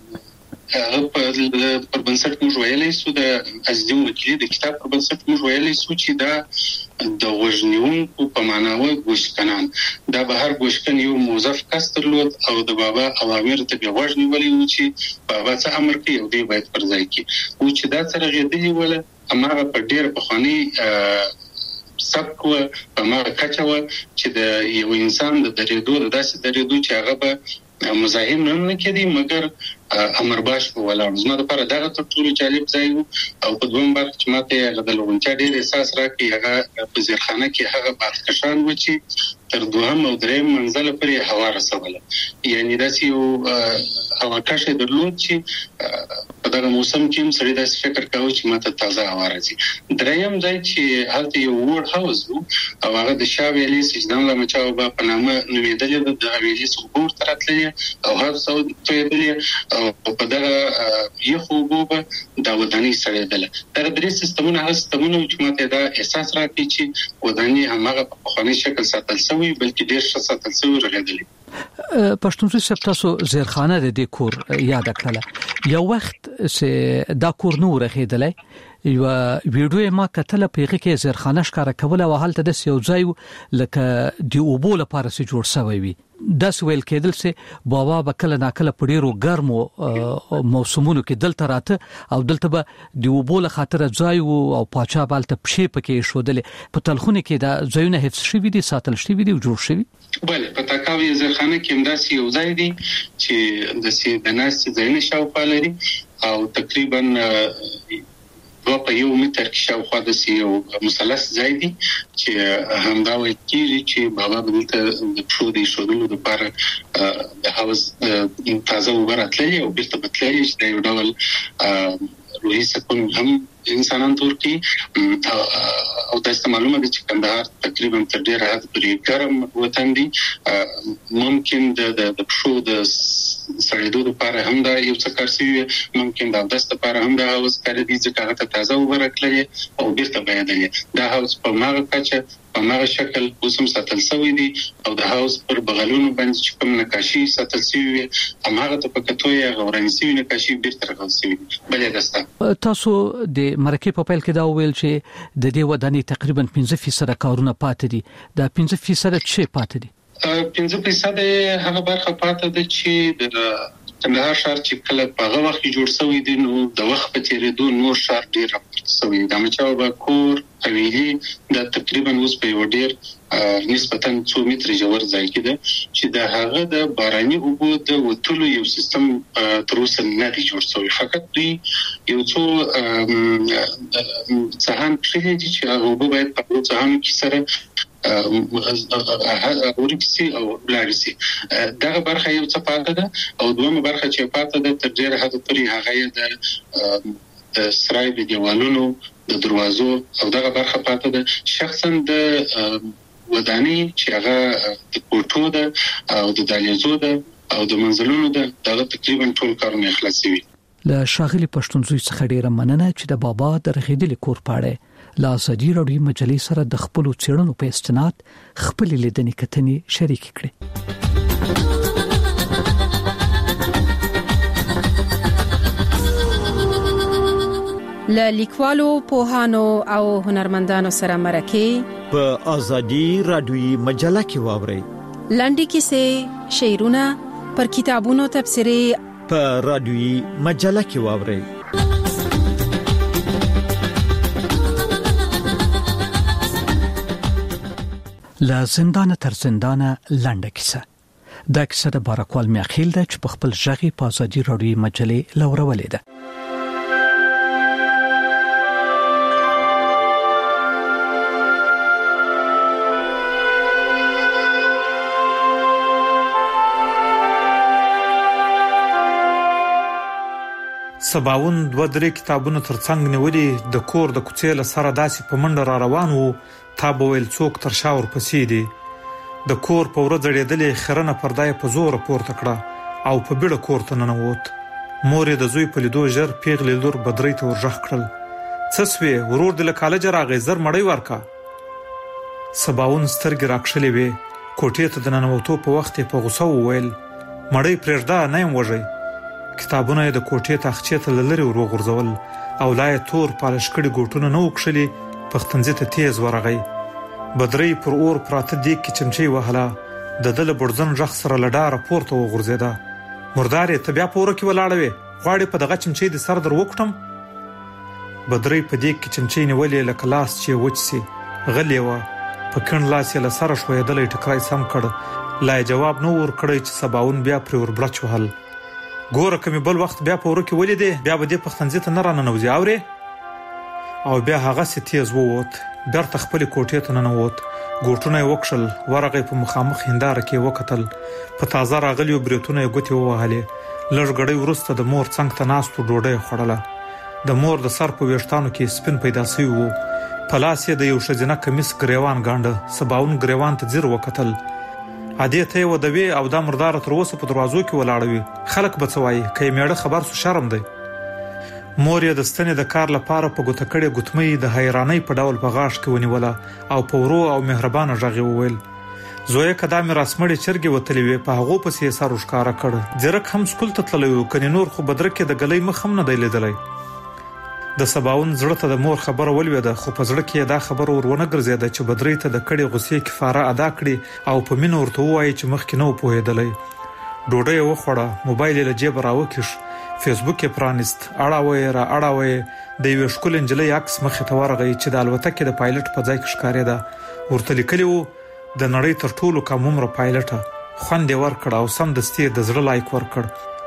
هغه پر بنسټ موږ ویلای سو د ازدیم وکیل د کتاب پر بنسټ موږ ویلای سو چې دا د وژنیونکو په معنا و ګوشکنان دا به هر ګوشکن یو موظف کس درلود او د بابا اوامر ته به وژنی ولې و چې بابا څه امر کوي او دی باید پر ځای کې و چې دا سره غېدلی ولا امره په ډیر په خاني سبق و په ما کچو چې د یو انسان د درېدو د داسې درېدو چې هغه به مزاحم نه کېدی مګر امر باش په ولاړ زما لپاره دا تر ټولو جالب ځای او په دوم برخه چې ماته هغه د لوګونچا ډېر احساس راکړي هغه په زیرخانه کې هغه بادکشان و چې تر دوهم او دریم منزل پورې هوا رسوله یعنی داسې یو هوا کشه درلود چې په دغه موسم کې هم سړی داسې فکر کاوه چې ماته تازه هوا راځي. دریم ځای چې هلته یو وړ هاوس و او هغه د شاه ویلي سجدان الله مچاو با په نامه نومېدلی د ویلي څخه ورته راتللی او هر څه تویدلی او په دغه یخو اوبو دا ودانۍ سړېدله. دغه درې سیستمونه هغه سیستمونه چې ماته دا احساس راکړي چې ودانۍ هماغه په پخواني شکل ساتل شوی بلکې ډېر ښه ساتل شوی رغېدلی. پښتون زوی صاحب تاسو زیرخانه د دې کور یاد کړله یو وخت چې دا کور نو رغېدلی یو ویډیو ما کتل په هغه کې زیرخانه ښکارا کوله او حالت د یو ځای لکه دی اوبو لپاره سي جوړ شوی وي داس ویل کېدل چې بابا بکله ناکله په ډیرو ګرمو موسمونو کې دلته راته او دلته به دی اوبو له خاطر ځای او پاچا بالته پښې پکې شودلې په تلخونه کې دا ځایونه حفظ شوی دي ساتل شوی دي او جوړ شوی. بله په تاکاوی زیرخانه کې همداسې یو ځای دی چې د سي د ناس ځایونه شاوخوا لري او تقریبا دوه په یو متر کې شاوخوا د یو مثلث ځای دی چې همدا وایي چې بابا بدلته د پښو د ایښودلو لپاره د حوض تازه اوبه راتللې او بیرته به تللې چې د یو ډول روحي سکون هم انسانان تور کی او تاسو معلومه ده چې کندهار تقریبا تر ډیره حد پورې ګرم وطن دی ممکن د د پښو د سړېدو لپاره هم دا یو څه کارسي ممکن د دست لپاره هم دا اوس کړی دي چې هغه تازه وبرکلې او بیرته بيدلې دا هاوس په ماغه کچه په ماغه شکل اوسم ساتل شوی دی او د هاوس پر بغلونو باندې چې کوم نقاشي ساتل شوی هغه ته په کتوې غورنسي نقاشي بیرته راغل شوی بلې دسته تاسو د مرکه په پیل کې دا ویل چې د دې ودانۍ تقریبا پنځه فیصد کارونه پاتې دي دا پنځه فیصد چې پاتې دي پنځه فیصد هغه برخه پاتې ده چې د کندهار ښار چې کله په هغه وخت جوړ شوی دی نو د وخت په تیریدو نور ښار ډیر راپورته شوی د مچاو با کور حویلي د تقریبا اوس په یو ډیر نسبتاً څو متر ژور ځای کې ده چې د هغه د باراني اوبو د وټولو یو سیستم تر اوسه نه دی جوړ شوی فقط دی یو څو ځهان پرې دي چې هغه اوبه باید په ځهان کې سره اورکسي او بلارسي دا برخه یو څه پاتې ده او دومره برخه چې پاتې ده تر ډیره حد پورې هغه د سرای د دیوالونو د دروازو او دغه برخه پاتې ده شخصا د ودانۍ چې هغه د کوټو ده او د دالیزو ده او د منزلونو ده دا تقریبا ټول کارونه خلاصوي له شاغلي پښتونزوي څخه ډیره مننه چې د بابا د رغیدلي کور پاړه لا ازادي راډیو مجلې سره د خپل چیرونو په استناد خپل لیدنې کتنې شریک کړي له لیکوالو پوهانو او هنرمندانو سره مرکه په ازادي راډیو مجله کې واوري لنډي کیسې شعرونه پر کتابونو تبصرې په راډیو مجله کې واوري لا زندان تر زندان لنډه کیسه دا کیسه د بارکوال میاخیل ده چې په خپل ژغي په ازادي راډیو مجلې لورولې ده سباون دوه درې کتابونو ترڅنګ نیولې د کور د کوڅې له سره داسې په منډه را روان وو تا به ویل څوک تر شاور پسې دي د کور په ورځ ډېدلې خرنه پردای په زور پورته کړه او په بیړه کور ته ننوت مور یې د زوی په لیدو ژر پیغلې لور بدرۍ ته ورژغ کړل څه سوې ورور د له کالج راغی زر مړی ورکا سباون سترګې راکښلې وې کوټې ته د ننوتو په وخت په غوسه وویل مړی پرېږده نه یم وژی کتابونه د کوټې تاخچې ته لری ور وغورځول او لای تور پالش کړي ګوټونه نو وکښلي پختنځي ته تیز ورغی بدرۍ پر اور پراته دی کې چمچي وهله د دل برزن ژغ سره لډاره پورته وغورځیدا مردارې ته بیا پوره کې ولاړوي غواړي په دغه چمچي د سر در وکټم بدرۍ په دې کې چمچي نیولې لکه لاس چې وچسي غلې و په کڼ لاس یې له سره شوېدلې ټکرای سم کړ لای جواب نو ور کړی چې سباون بیا پر ور بلچ وهل ګوره کومې بل وخت بیا په ورکه ولیدې بیا به دې پختنځي ته نه راننوځي اوري او بیا هغه سي تیز ووت درته خپل کوټې ته ننوت ګوټونه وکشل ورغه په مخامخ هنداره کې وکتل په تازه راغلیو بریتونه ګوتې ووهلې لږ غړی ورسته د مور څنګه ته ناستو ډوډۍ خوړله د مور د سر په ویښتانو کې سپین پیدا شوی وو په لاس یې د یو شجنه کمیس ګریوان ګانډه سباون ګریوان ته ځیر وکتل عادي ته و د وی او د مردار تر اوسه په دروازو کې ولاړوي خلک بچوي کای میړه خبر سو شرم دی مور یې د ستنې د کار لپاره په ګوته کړې ګوتمې د حیرانۍ په ډول په غاښ کې ونیوله او په ورو او مهربانه ژغې وویل زوی کدامې راسمړې چرګې وتلې وي په هغه پسې سر وشکاره کړ ځرک هم سکول ته تللی و کني نور خو بدرکه د غلې مخ هم نه دی لیدلی د سباون زړه ته د مور خبره ولويده خو په زړه کې دا خبره ورونه ګرځیده چې بدرۍ ته د کړي غصې کفاره ادا کړي او په مين ورته وایي چې مخ کې نو پوهېدلې ډوډۍ وخوړه موبایل له جیب راوکش فیسبوک یې پرانیست اړاوي را اړاوي د یو شکل انجلۍ عکس مخ ته ورغی چې د الوتکې د پایلټ په ځای کې ښکارېده ورته لیکلی وو د نړۍ تر ټولو کم عمر پایلټ خوند ور کړ او سم دستي د زړه لایک ور کړ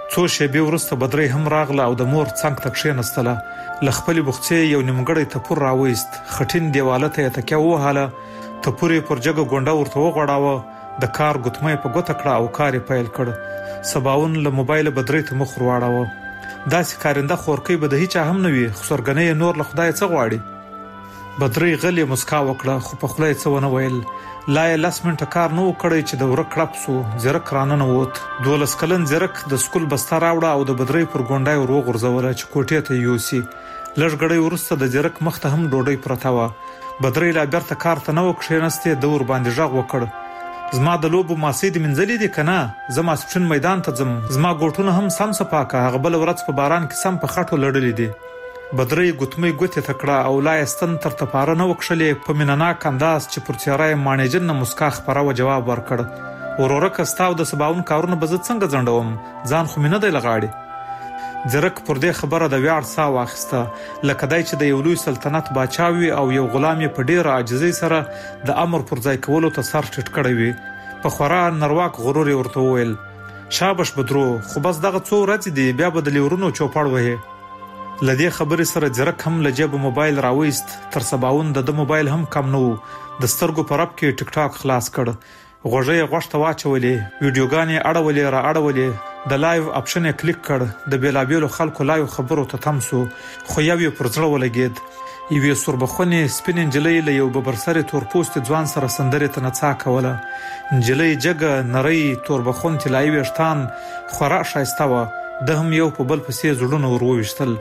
څو شېبې وروسته بدرۍ هم راغله او د مور څنګ ته کښېنستله. له خپلې بخڅې یو نیمګړی تپور راویست، خټین دیواله ته یې تکیه ووهله، تپور یې پر جګه ګونډه ورته وغوړاوه، د کار ګوتمه په ګوته کړه او کار یې پیل کړ. سباوون له موبایل بدرۍ ته مخ ورواړاوه. داسې کارنده خورکۍ به د هیچا هم نه وي، خو سرګنۍ یې نور له خدای څه غواړي. بدرۍ غلې مسکا وکړه، خو په خوله یې څه ونه ویل. لا یې لس منټه کار نه و کړی چې د وره کړپ سو. زیرک راننوت. دولس کلن زیرک د سکول بسته راوړه او د بدرۍ پر ګونډه یې ور وغورځوله چې کوټې ته یوسي. لږ غړی وروسته د زیرک مخ ته هم ډوډۍ پرته وه. بدرۍ لا بیرته کار ته نه و کښېنستې، ده ور باندې غږ وکړ: زما د لوبو ماسې دې مینځلې دي که نه؟ زه ماسپښین میدان ته ځم، زما ګوټونه هم سم صفا که، هغه بله ورځ په باران کې سم په خټو لړلې دي. بدرۍ ګوتمۍ ګوتې ته کړه او لا یې ستن تر تپاره نه وکښلې. په مینهناک انداز چې پر څېره یې ماڼېجن نه مسکا خپره وه جواب ورکړ: ورورکه ستا او د سباوون کارونه به زه څنګه ځنډوم؟ ځان خو مې نه دی له غاړې. زیرک پر دې خبره د ویاړ ساه واخیسته، لکه دی چې د یو لوی سلطنت باچا وي او یو غلام یې په ډېره عاجزۍ سره د امر پر ځای کولو ته سر ټیټ کړی وي. په خورا نرواک غرور یې ورته وویل: شابش بدرو، خو بس دغه څو ورځې دي، بیا به د لیورونو چوپړ وهې. له دې خبرې سره زیرک هم له جیبه موبایل راویست. تر سباوون د ده موبایل هم کم نه و. د سترګو په رپ کې ټیک ټاک خلاص کړ، غوږه یې غوږ ته واچولې، ویډیوګانې یې اړولې را اړولې، د لایو اپشن یې کلیک کړ، د بېلابېلو خلکو لایو خبرو ته تم سو، خو یو یې پر زړه ولګېد. یوې سوربخونې سپین نجلۍ له یو ببرسرې تورپوستي ځوان سره سندرې ته نڅا کوله. نجلۍ جګه، نرۍ، توربخون طلایي ویښتان، خورا ښایسته وه. ده هم یو په بل پسې زړونه ور وویشتل.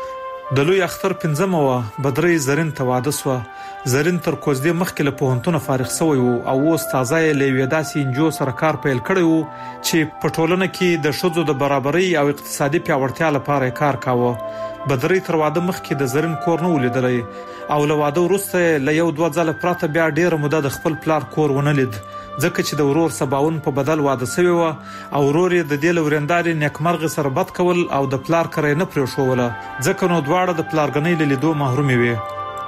د لوی اختر پنځمه وه. بدرۍ زرین ته واده سوه. زرین تر کوزدې مخکې له پوهنتونه فارغ شوی و او اوس تازه یې له یوې داسې انجو سره کار پیل کړی و چې په ټولنه کې د ښځو د برابرۍ او اقتصادي پیاوړتیا لپاره یې کار کاوه. بدرۍ تر واده مخکې د زرین کور نه و لیدلی او له واده وروسته یې له یو دوه ځله پرته بیا ډېره موده د خپل پلار کور ونه لید، ځکه چې د ورور سباوون په بدل واده شوی و او ورور یې د دې له ورېندارې نیکمرغې سره بد کول او د پلار کره یې نه پرېښوله، ځکه نو دواړه د پلارګنۍ له لیدو محرومې وې.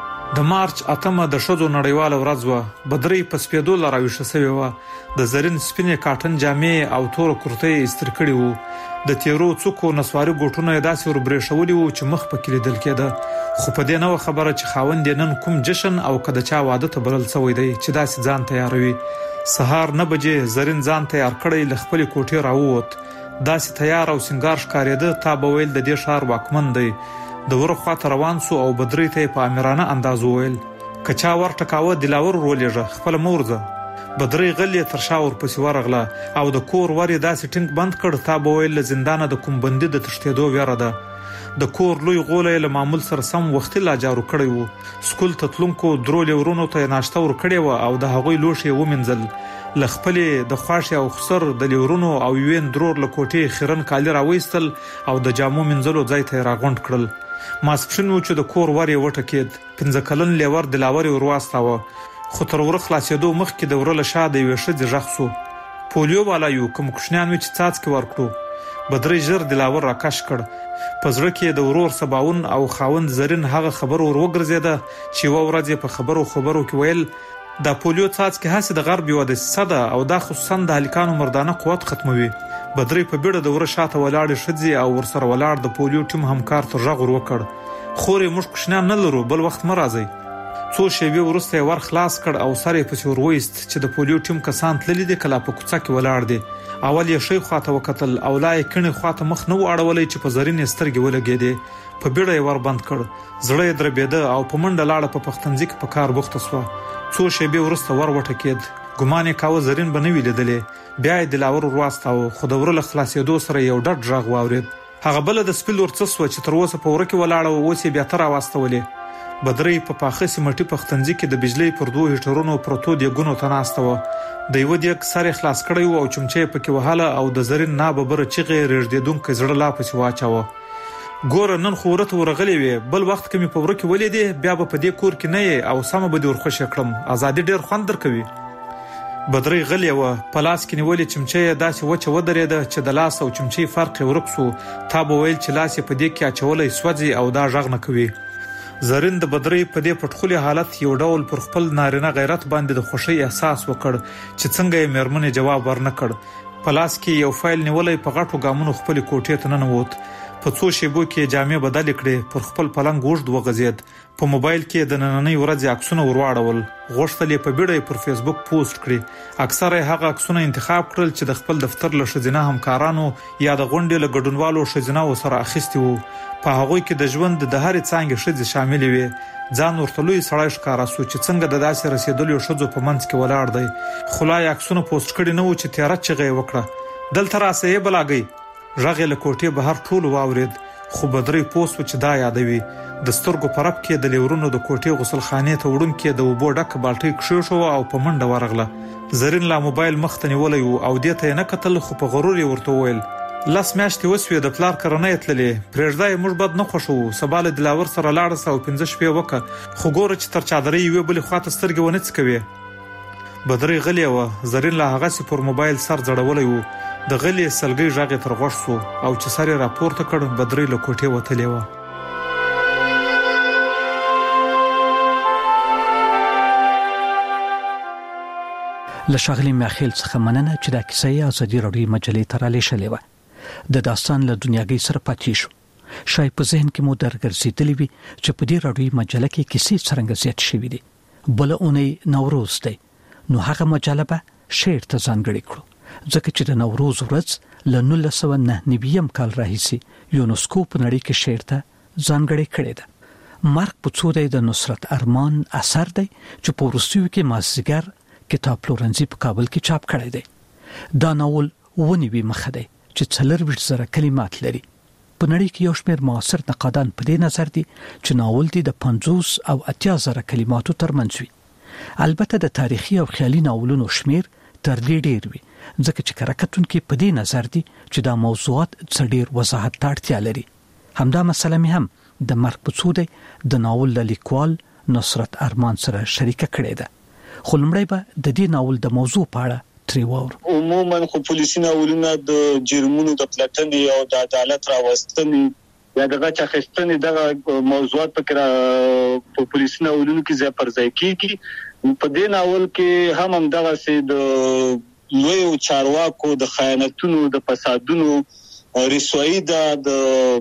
د مارچ اتمه د ښځو نړیواله ورځ وه. بدرۍ په سپېدو له راویښه شوې وه. د زرین سپینې کاټن جامې او توره کرتۍ یې ایستر کړي وو. د تیرو څوکو نسواري ګوټونه یې داسې ور برېښولي وو چې مخ پکې لیدل کېده، خو په دې نه وه خبره چې خاوند یې نن کوم جشن او که د چا واده ته بلل شوی دی چې داسې ځان تیاروي. سهار نه بجې زرین ځان تیار کړی له خپلې کوټې راووت. داسې تیار او سینګار ښکارېده تا به ویل د دې ښار واکمن دی. د وره خواته روان سو او بدرۍ ته یې په امیرانه انداز وویل: که چا ور ټکاوه دلاور ورولېږه، خپله مه ورځه. بدرۍ غلې تر شا ورپسې ورغله او د کور ور یې داسې ټینګ بند کړ تا به ویل له زندانه د کوم بندي د تښتېدو ویره ده. د کور لوی غوله یې له معمول سره سم وختي لا جارو کړی و. سکول ته تلونکو درو لیورونو ته یې ناشته ور کړې وه او د هغوی لوښي یې ومینځل. له خپلې د خواښې او خسر د لیورونو او یوین درور له کوټې خیرن کالي راویستل او د جامو مینځلو ځای ته یې راغونډ کړل. ماسپښین و چې د کور ور یې وټکېد. پنځه کلن لیور دلاور یې ور واستاوه، خو تر وره خلاصېدو مخکې د وره له شا د یوې ښځې غږ سو: پولیو والا یو، که مو کوشنیان وي چې څاڅکي ورکړو. بدرۍ ژر دلاور راکش کړ. په زړه کې د ورور سباوون او خاوند زرین هغه خبر ور وګرځېده چې یوه ورځ یې په خبرو خبرو کې ویل: دا پولیو څاڅکي هسې د غرب یوه دسیسه ده او دا خصوصا د هلکانو مردانه قوت ختموي. بدرۍ په بیړه د وره شاته ولاړې ښځې او ورسره ولاړ د پولیو ټیم همکار ته غږ ور وکړ: خورې موږ کوشنیان نه لرو، بل وخت مه راځئ. څو شېبې وروسته یې ور خلاص کړ او سر یې پسې ور وایست چې د پولیو ټیم کسان تللي دي که لا په کوڅه کې ولاړ دي. اول یې ښی خواته وکتل او لا یې کڼې خواته مخ نه و اړولی چې په زرین یې سترګې ولګېدې. په بیړه یې ور بند کړ. زړه یې دربېده او په منډه لاړه په پختنځي کې په کار بوخته سوه. څو شېبې وروسته ور وټکېد. ګمان یې کاوه زرین به نه وي لیدلی. بیا یې دلاور ور واستاوه، خو د وره له خلاصېدو سره یو ډډ غږ واورېد. هغه بله د سپي لور څه سوه چې تر اوسه په وره کې ولاړه وه، اوس یې بیا ته راواستولې. بدرۍ په پاخه سیمټي پختنځي کې د بجلۍ پر دوو هیټرونو پرتو دیګونو ته ناسته وه. د یوه دیګ سر یې خلاص کړی و او چمچه یې پکې وهله او د زرین ناببره چیغې یې رېږدېدونکی زړه لا پسې واچاوه. ګوره نن خو وره ته ورغلې وې، بل وخت که مې په وره کې ولیدې بیا به په دې کور کې نه یې او سمه به دې ورخوشې کړم. ازادي ډېر خوند درکوي. بدرۍ غلې وه. په لاس کې نیولې چمچه یې داسې وچه ودرېده چې د لاس او چمچې فرق یې ورک سو. تا به ویل چې لاس یې په دې کې اچولی سوځي او دا غږ نه کوي. زرین د بدرۍ په دې پټخولي حالت یو ډول پر خپل نارینه غیرت باندې د خوښۍ احساس وکړ چې څنګه یې مېرمنې جواب ورنه کړ. پلاس کې یو فایل نیولې په غټو ګامونو خپل کوټې ته ننوت. په څو شیبو کې جامې بدل کړې، پر خپل پلنګ وښد وغځید. په موبایل کې د نننۍ ورځې عکسونه ورواړول. غوښتل یې په بیړه پر فیسبوک پوسټ کړي. اکثره هغه عکسونه انتخاب کړل چې د خپل دفتر له ښځینه همکارانو یا د غونډې له ګډونوالو ښځینه سره اخیستي وو. په هغه کې د ژوند د هرې څانګې ښځې شامل وي. ځان ورته لوی سړی ښکارا سو چې څنګه د داسې رسیدلو ښځو په منځ کې ولاړ دی. خلای عکسونه پوسټ کړي نو چې تیاره چغې وکړه. دلته راسه یې بلاګي. ژغې له کوټې بهر ټول واورید. خو بدري پوسټ چې دا یادوي. د سترګو پرب کې د لیورونو د کوټې غسلخانې ته وړون کې د وبو ډک بالټي کښې شو او په منډه ورغله. زرین لا موبایل مخ ته نیولې وو او دې ته نه کتل، خو په غرور یې ورته وویل لاس میاشتې وسوې د پلار کرنې تللې، پرېږده موږ بد نه خوښو، سبا له دلاور سره لاړ سه او پنځه شپې وکړه، خو ګوره چې تر چادرې یوې بلې خواته سترګې ونه څکوي. بدري غلې وه. زرین لا هغسې پر موبایل سر ځړولی وو. د غلې سلګۍ غږ یې تر غوږ شو او چې سر یې راپورته کړ، بدري له کوټې وتلې وه. له ښاغلي میاخیل څخه مننه چې دا کیسه یې ازادي راډیو مجلې ته رالیږلې وه. د داستان له دنیاګۍ سره پاتې شو. شاید په ذهن کې مو درګرځېدلې وي چې په دې راډیو مجله کې کیسې څرنګه زیات شوي دي. بله اونۍ نوروز دی، نو هغه مجله به شعر ته ځانګړې کړو، ځکه چې د نوروز ورځ له نولس سوه نهه نوي کال راهیسې یونسکو په نړۍ کې شعر ته ځانګړې کړې ده. مرګ په څو دی د نصرت ارمان اثر دی چې په وروستیو کې مازدیګر کتاب پلورنځي په کابل کې چاپ کړی دی. دا ناول ونیوي مخه دی چې څلورویشت زره کلمات لري. په نړۍ کې یو شمېر معاصر نقادان په دې نظر دي چې ناول دی د پنځوس او اتیا زره کلماتو ترمنځ وي. البته د تاریخي او خیالي ناولونو شمېر تر دې ډېر وي، ځکه چې کره کتونکي په دې نظر دي چې دا موضوعات څه ډېر وضاحت ته اړتیا لري. همدا مسله مې هم د مرګ په څو دی د ناول له لیکوال نصرت ارمان سره شریکه کړې ده. خو لمړی به د دې ناول د موضوع په اړه ترې واورو. عموما خو پولیسي ناولونه د جرمونو د پلټنې او د عدالت راوستنې یا د غچ اخیستنې دغه موضوعات په پولیسي ناولونو کې ځای پر ځای کیږي. په دې ناول کې هم هم دغه سي د لویو چارواکو د خیانتونو د فسادونو رسوایی د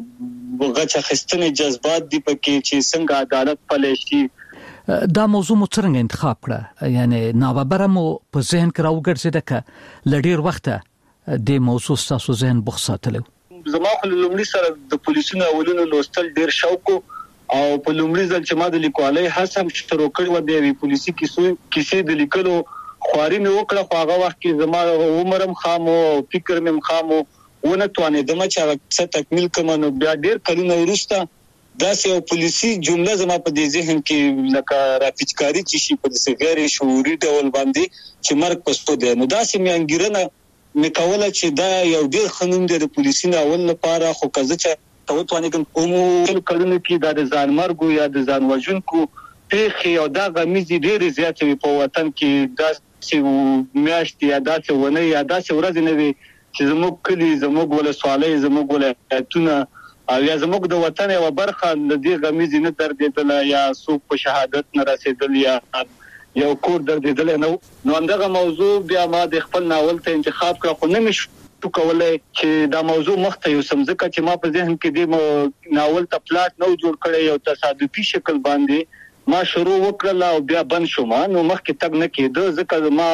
غچ اخیستنې جذبات دی پکې چې څنګه عدالت پلي شي. دا موضوع مو څنګه انتخاب کړه؟ یعنی ناببره مو په ذهن کې راوګرځېده که له ډېر وخته د موضوع ستاسو ذهن بوخت ساتلی؟ زما خو لومړي سره د پولیسي ناولونو لوستل ډېر شوق او په لومړي ځل چې ما د لیکوالۍ هڅه هم شروع کړې وه، د یوې پولیسي کیسې د لیکلو خواري مې وکړه، خو هغه وخت کې زما عمر هم خام و او فکر مې هم خام و، ونه توانېدم چې هغه کیسه تکمیل کړم. نو بیا ډېر کلونه وروسته داسې یو پولیسي جمله زما په دې ذهن کې لکه راپیچکاري چې شي په داسې غیر شعوري ډول باندې چې مرګ پسپو دی. نو داسې مې انګیرنه مې کوله چې دا یو ډېر ښه نوم دی د پولیسي ناول لپاره، خو که زه چې وتوانېږم عمومي کلونو کې دا د ځان مرګو یا د ځان وژونکو پیښې او دا غمیزې ډېرې زیاتې وي په وطن کې، داسې میاشتې یا داسې ونې یا داسې ورځې نه وي چې زموږ کلي، زموږ ولسوالۍ، زموږ ولایتونه او یا زموږ د وطن یو برخه د دې غمیزې نه دردېدله یا څوک په شهادت نه رسېدل یا یو کور دردېدلی نه. نو همدغه موضوع بیا ما د خپل ناول ته انتخاب کړه، خو نه مې شو کولی چې دا موضوع مخته یوسم، ځکه چې ما په ذهن کې دې ناول ته پلاټ نه و جوړ کړی، یو تصادفي شکل باندې ما شروع وکړله او بیا بند شوم. نو مخکې تګ نه کېده، ځکه ما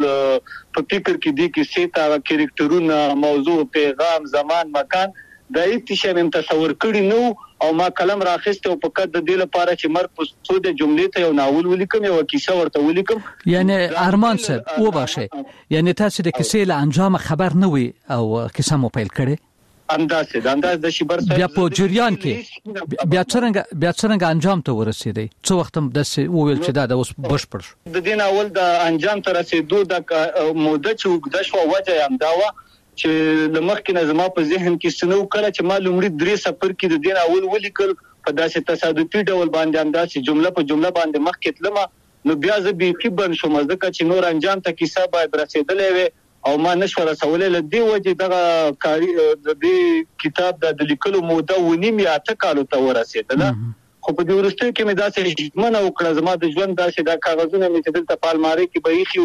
په فکر کې دې کیسې ته کرکټرونه، موضوع، پیغام، زمان، مکان دا هیڅ شی مې تصور کړی نو او ما قلم راخسته او په کډ د دې لپاره چې مرګ په څو د جملې ته یو ناول ولیکم، یو کیسه ورته ولیکم. یعنی ارمان صاحب وباشه، یعنی تاسو د کیسې له انجام خبر نه وي او کیسه مو پیل کړي؟ انداز د انداز د شیبر صاحب بیا په جریان کې بیا څنګه بیا څنګه انجام ته ورسېدی؟ څو وخت هم داسې وویل چې دا د اوس بشپړ شو؟ د دې ناول د انجام ته رسېدو د موده چې وګړه شو وجه یې همدا وه چې لمخکې نه زما په ذهن کې څه نه و کړه چې ما لومړي درې څپر کې د دې ناول ولیکل په داسې تصادفي ډول باندې، همداسې جمله په جمله باندې مخکې تلمه. نو بیا زه بیخي بند شوم، ځکه چې نور انجام ته کیسه باید رسېدلی وي او ما نشوه رسولی. له دې وجې دغه کاري د دې کتاب د لیکلو موده اووه نیم یا اته کالو ته ورسېدله. خو په دې وروستیو کې مې داسې ژمنه وکړه، زما د ژوند داسې دا کاغذونه مې چې دلته په المارۍ کې به ایښي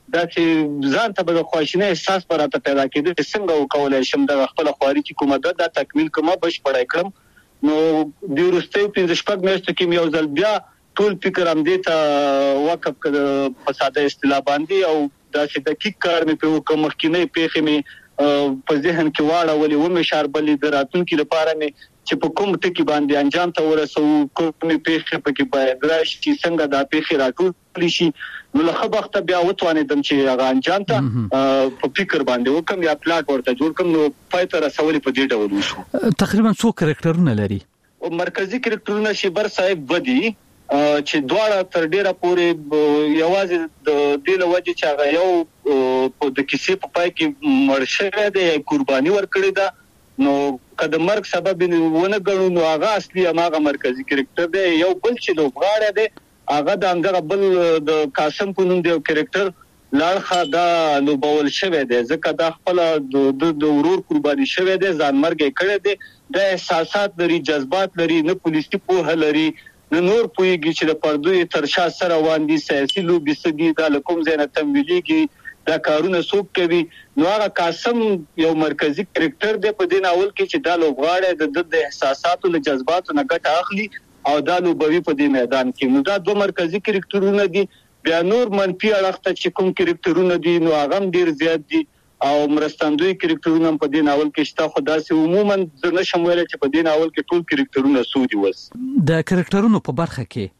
دا چې ځان ته به خواشینه احساس پراته پیدا کېده چې څنګه وکولای شم د خپل خواري چې کومه ده دا تکمیل کومه بشپړای کړم. نو د ورستۍ پنځه شپږ میاشتو کې یو ځل بیا ټول فکر هم دې ته وقف کړ په ساده اصطلاح باندې او دا چې دقیق کار مې په کوم مخکینه پیښې مې په ذهن کې واړولې و مې شاربلې د راتلونکي لپاره مې چې په کوم ټکی باندې انجام ته ورسو کومې پیښې پکې باید راشي چې څنګه دا پیښې راټول شي. نو له خبرت بیا وتوانیدم چې هغه انجام ته په فکر باندې وکم یا پلاټ ورته جوړ کوم. نو پایته رسولې په دې ډول وشو. تقریبا څو کریکټرونه لري؟ مرکزی کریکټرونه شیبر صاحب بدی چې دواړه تر ډیره پورې یوازې د دې لوجه چې هغه یو په د کیسې په پای کې مړ شوی دی قرباني ورکړی ده. نو کله مرګ سبب ونه غړو نو هغه اصلي هغه مرکزی کریکټر دی. یو بل چې لوبغاړی دی هغه د هغه بل د قاسم په نوم دی کریکټر لاړخه دا لوبول شوی دی ځکه دا خپل د ورور قرباني شوی دی ځان مرګ کړی دی. د احساسات لري جذبات لري نه پولیسي په لري نه نور پویږي چې د پردوی تر شا سره واندي سیاسي لوبي سګي د کوم ځای نه تمویليږي دا کارونه څوک کوي. نو هغه قاسم یو مرکزی کریکټر دی په دې ناول کې چې دا لوبغاړی د د احساساتو له جذباتو نه ګټه اخلي او دا لوبوي په دې میدان کې. نو دا دوه مرکزی کریکټرونه دي. بیا نور منفي اړخ ته چې کوم کریکټرونه دي نو هغه ډیر زیات دي او مرستندوی کریکټرونه په دې ناول کې شته. خو دا سه عموما د نشم ویل چې په دې ناول کې ټول کریکټرونه سودي وس. د کریکټرونو په برخه کې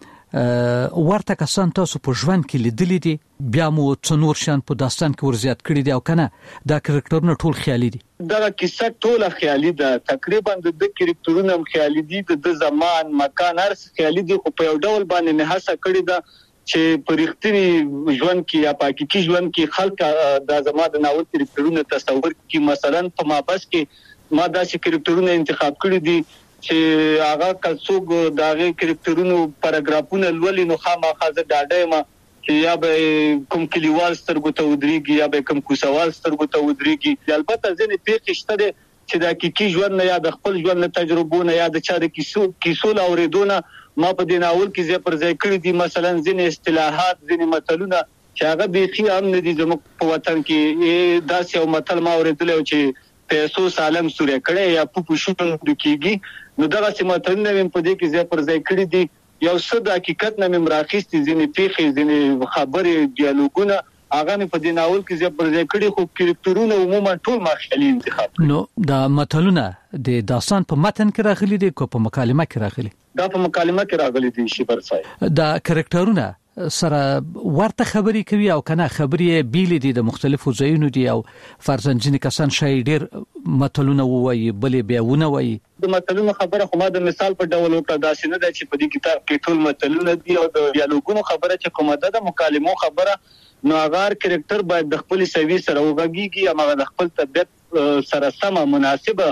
ورته کسان تاسو په ژوند کې لیدلې دي بیا مو څنور شان په داستان کې ورزيات کړی دي او کنه دا کریکټرونه ټول خیالي دي؟ دا کیسه ټول خیالي ده. تقریبا د کریکټرونه خیالي دي د زمان مکان هر څه خیالي دي. خو په یو ډول باندې نه هڅه کړی ده چې په رښتینی ژوند کې یا پاکي ژوند کې خلک د زما د ناول کریکټرونه تصور کې مثلا په مابس کې ما دا چې کریکټرونه انتخاب کړی دي چې هغه کڅوګ داغه کریکټرونو پاراګرافونه لولي نو خامخا زه ډاډه ما چې یا به کوم کلیوال سترګو ته ودرېږي یا به کوم کوسوال سترګو ته ودرېږي. البته ځینې پیښې شته چې د حقيقي ژوند نه یا د خپل ژوند له تجربو نه یا د چا د کیسو کیسو اوریدونه ما په دې ناول کې زه پر ځای کړی دي. مثلا ځینې اصطلاحات ځینې متلونه چې هغه بيخي هم نه دي زموږ په وطن کې. دا یو متل ما اوریدل چې پیسو سالم سورې کړي یا پوپو شوټ کېږي. نو دا چې متلونه هم په دې کې زه پر ځای کړی دي. یو څه د حقیقت نه مراخستي ځینې پیښې ځینې خبرې ډیالوګونه هغه په دې ناول کې زه پر ځای کړی. خو کریکټرونه عموما ټول مخالي انتخاب. نو دا متلونه د داستان په متن کې راغلي دي کو په مکالمه کې راغلي؟ دا په مکالمه کې راغلي دي شیبر صاحب. دا کریکټرونه سره ورته خبري کوي او کنه خبري بیل دي د مختلفو ځایونو دي او فرضاً ځینې کسان شای ډیر متلونه وایي بلې بیاونه وایي. د متلونو خبره خو ما د مثال په ډول وکړه دا سینه ده چې په دې کتاب کې ټول متلونه دي او د ډیالوګونو خبره چې کومه ده د مکالمو خبره نو هغه کریکټر باید د خپل سوي سره وګږي او هغه د خپل طبيعت سره سم مناسبه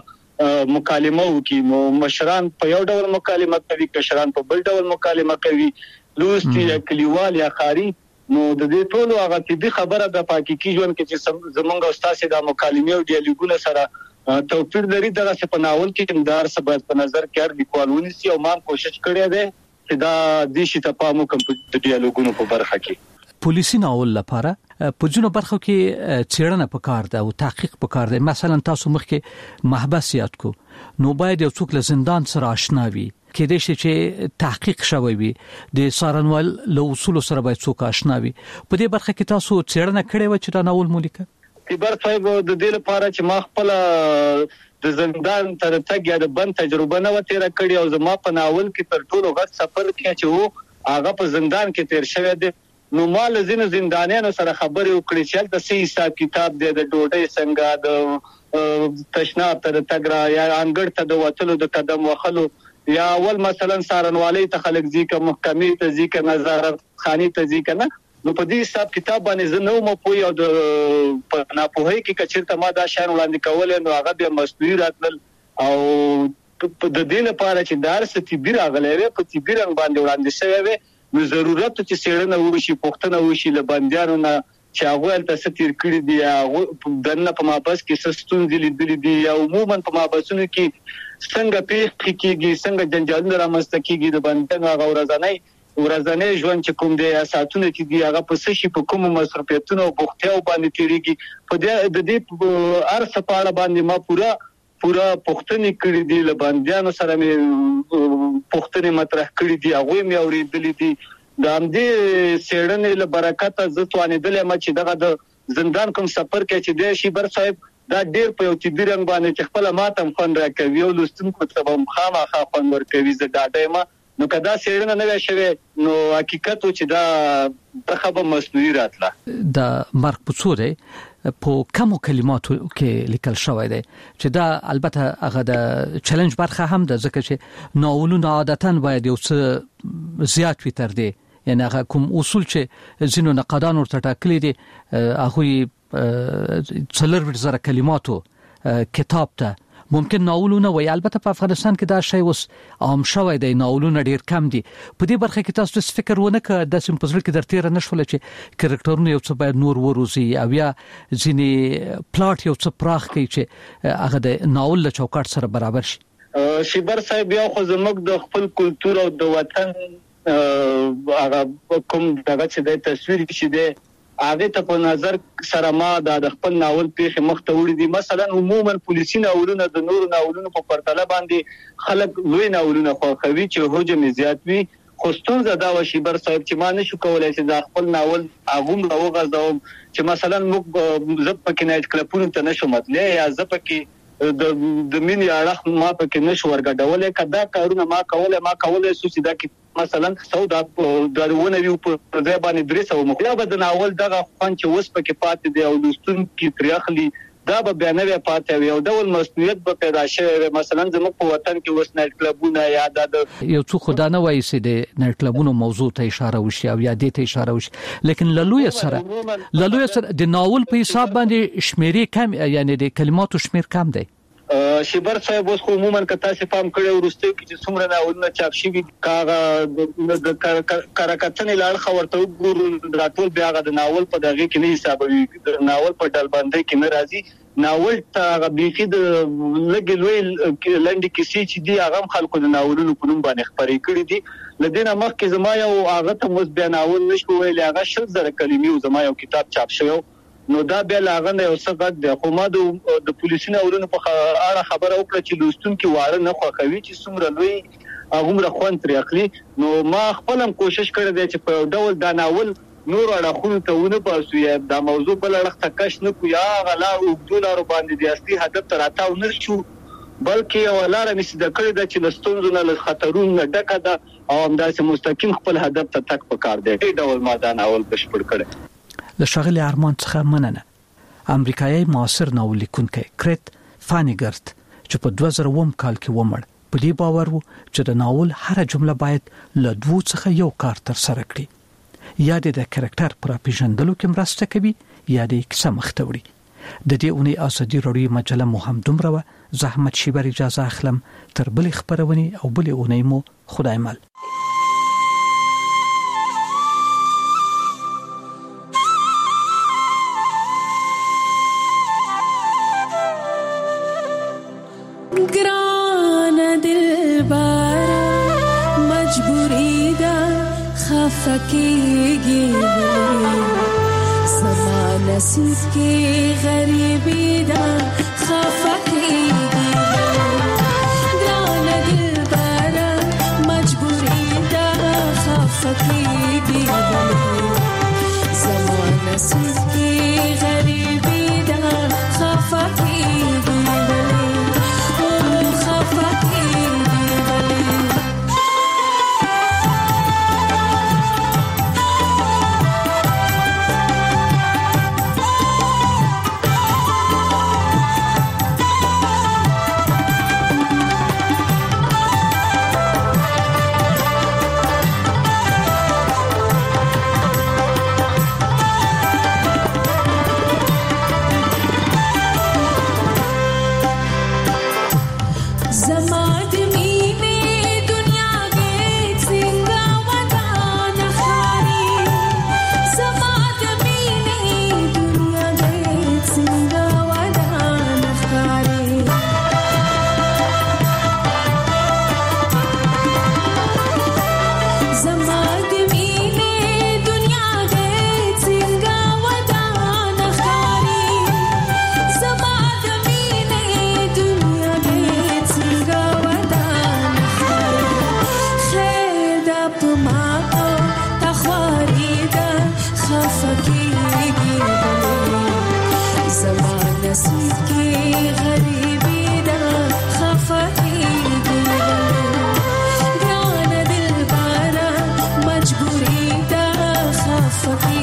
مکالمه وکي. نو مشران په یو ډول مکالمه کوي کشران په بل ډول مکالمه کوي لوستي یا کلیوال یا خاري. نو د دې ټولو هغه طبي خبره د پاکي ژوند کې چې زمونږ استاد د مکالمې او ډیالوګونو سره توپیر لري. دا څه په ناول کې دار سبب په نظر کې هر لیکوالونی سي او ما کوشش کړی دی چې دا د شي ته پامو کوم د ډیالوګونو په برخه کې. پولیسي ناول لپاره په جنو برخو کې چیرنه پکار ده او تحقیق پکار ده. مثلا تاسو مخکې محبس یاد کو نو باید یو څوک له زندان سره آشنا وي کېدای شي چې تحقیق شوی وي د سارنوال له اصول سره باید څوک آشنا وي. په دې برخه کې تاسو چیرنه کړې و چې دا ناول مولیکه؟ تیبر صاحب د دې لپاره چې ما خپل د زندان تر تګ یا د بند تجربه نه و تیر کړی او زما په ناول کې تر ټولو غټ سفر کې چې وو هغه په زندان کې تیر شوی دی. نو مال زینو زندانیانو سره خبرې وکړې چې د سې حساب کتاب دی د ډوډۍ څنګه د تشناب تر تګرا یا انګړ ته د وتلو د قدم وخلو یا اول مثلا سارنوالي ته خلک ځکه محکمې ته ځکه نظارت خاني ته ځکه نه. نو په دې حساب کتاب باندې زه نو مو پوي او د ناپوهي کې کچرته ما دا شان وړاندې کول نو هغه به مسؤلیت راتل او د دې لپاره چې دار ستې بیر غلې په تې بیر باندې وړاندې شوی نو ضرورت چې سیړنه وشي پښتنه وشي لبندیانو نه چې هغه تل ستیر کړی دی هغه دنه په مابس کې سستون دي لیدل دي یا عموما په مابسونو کې څنګه پیښ کیږي څنګه جنجالونه رامنځته کیږي د بندیانو هغه ورځنۍ ورځنی ژوند چې کوم دی ساتونه چې دی هغه په څه شي په کوم مصرفیتونو او بوختیاو باندې تیریږي په دې د دې ارث په اړه باندې ما پورا پورا پښتني کړی دی لباندیانو سره مې پښتني مطرح کړی دی هغه مې اوریدلې دي د همدې سیړنې له برکته زه توانېدلې ما چې دغه د زندان کوم سفر کې چې دی شیبر صاحب دا ډیر په یو طبي رنګ باندې چې خپل ماتم خوند راکوي او لستونکو ته هم خامخا خوند ورکوي زه دا دایمه نو کدا سیړنه نه شوي نو حقیقت چې دا تخبه مصنوعي راتله د مرګ په څوره په کومو کلماتو کې لیکل شوی دی چې دا البته هغه د چیلنج برخه هم ده ځکه چې ناولونه عادتاً باید یو څه زیات وي تر دې یعنی هغه کوم اصول چې ځینو نقادان ورته ټاکلي دي هغه څلور زره کلماتو کتاب ته ممکن ناولونه وي البته په افغانستان کې دا شی اوس عام شوی دی ناولونه ډیر کم دي په دې برخه کې تاسو څه فکر ونه کړئ د سیم پزړ کې درته نشول چې کریکټرونه یو څه باید نور وروزي او یا ځینې پلاټ یو څه پراخ کوي چې هغه د ناول له چوکاټ سره برابر شي شیبر صاحب یو خو زموږ د خپل کلچر او د وطن هغه کوم دغه چې د تصویر کې دی هغه ته په نظر سره ما د خپل ناول پیښه مخته وړي دي مثلا عموما پولیسي ناولونه د نور ناولونو په پرتله باندې خلک لوی ناولونه خوښوي چې حجم زیات وي خو ستونزه دا و شیبر صاحب چې ما نشو کولای چې د خپل ناول هغه راوغځوم چې مثلا موږ زپ پکې نایټ کلبونو ته نشو متلې یا زپ پکې د د مینې اړه ما پکې نشو ورګډولې کدا کارونه ما کوله ما کوله سوسي دا کې مثلا سودا دروونه وی په ځای باندې درس او مخیا به د ناول دغه خوان چې وس پکې پاتې دی او لستون کې تریخلی دا به بیانوي پاتې وي او ډول مسؤلیت به پیدا شي مثلا زموږ په وطن کې وس نایټ کلبونه یا د یو څو خدای نه وایي چې د نایټ کلبونو موضوع ته اشاره وشي او یا دې ته اشاره وشي لیکن للوی سره للوی سره د ناول په حساب باندې شمیرې کم یعنی د کلماتو شمیر کم دی شیبر صاحب اوس خو عموما کتا سي فهم کړي ورسته چې څومره ناولونه چاپ شي کاغه د کارکتنې لاړ خبرته ګور راتول بیا د ناول په دغه کې نه حسابوي د ناول په ډلبندۍ کې نه راځي ناول ته بيخي د لګي لوی لنډي کیسې چې دی هغه خلکو د ناولونو په نوم باندې خبرې کړې دي لدينا مخکې زما یو هغه ته مس بیا ناول نشو ویل هغه شل زره کلمې او زما یو کتاب چاپ شوی نو دا بیا لاغه نه یو څه غد د حکومت د پولیسونو اورونو په اړه خبره وکړه چې لوستون کې واړه نه خوخوي چې څومره لوی هغه خوان تر اخلي نو ما خپل هم کوشش کړی دی چې په ډول دا ناول نور اړخونو ته ونه پاسو یا دا موضوع بل اړخ ته کش نه کو یا غلا او ډالر باندې د اصلي هدف ته راتاو نه شو بلکې ولاره مې د کړی د چې لستونزونه له خطرونو ډکه ده او همداسې مستقیم خپل هدف ته تک پکار دی ډول ډول ما دا ناول بشپړ کړی له شغل ارمان څخه مننه امریکایي معاصر ناول لیکونکی کریت فانیګرت چې په دوه زره اووه کال کې ومړ په دې باور وو چې د ناول هر جمله باید له دوه څخه یو کار تر سره کړي یا د کریکټر پر پیژندلو کې مرسته کوي یا د کیسه مخته وړي د دې اونۍ ازادي راډیو مجله مو هم دومره زحمت شیبر اجازه اخلم تر بل خبرونی او بل اونۍ مو خدای مل فکیږي سما نصیب کې غریبی دا خفکیږي ګران دل بار مجبوری دا خفکیږي سما نصیب کې غریبی دا خفکیږي خفه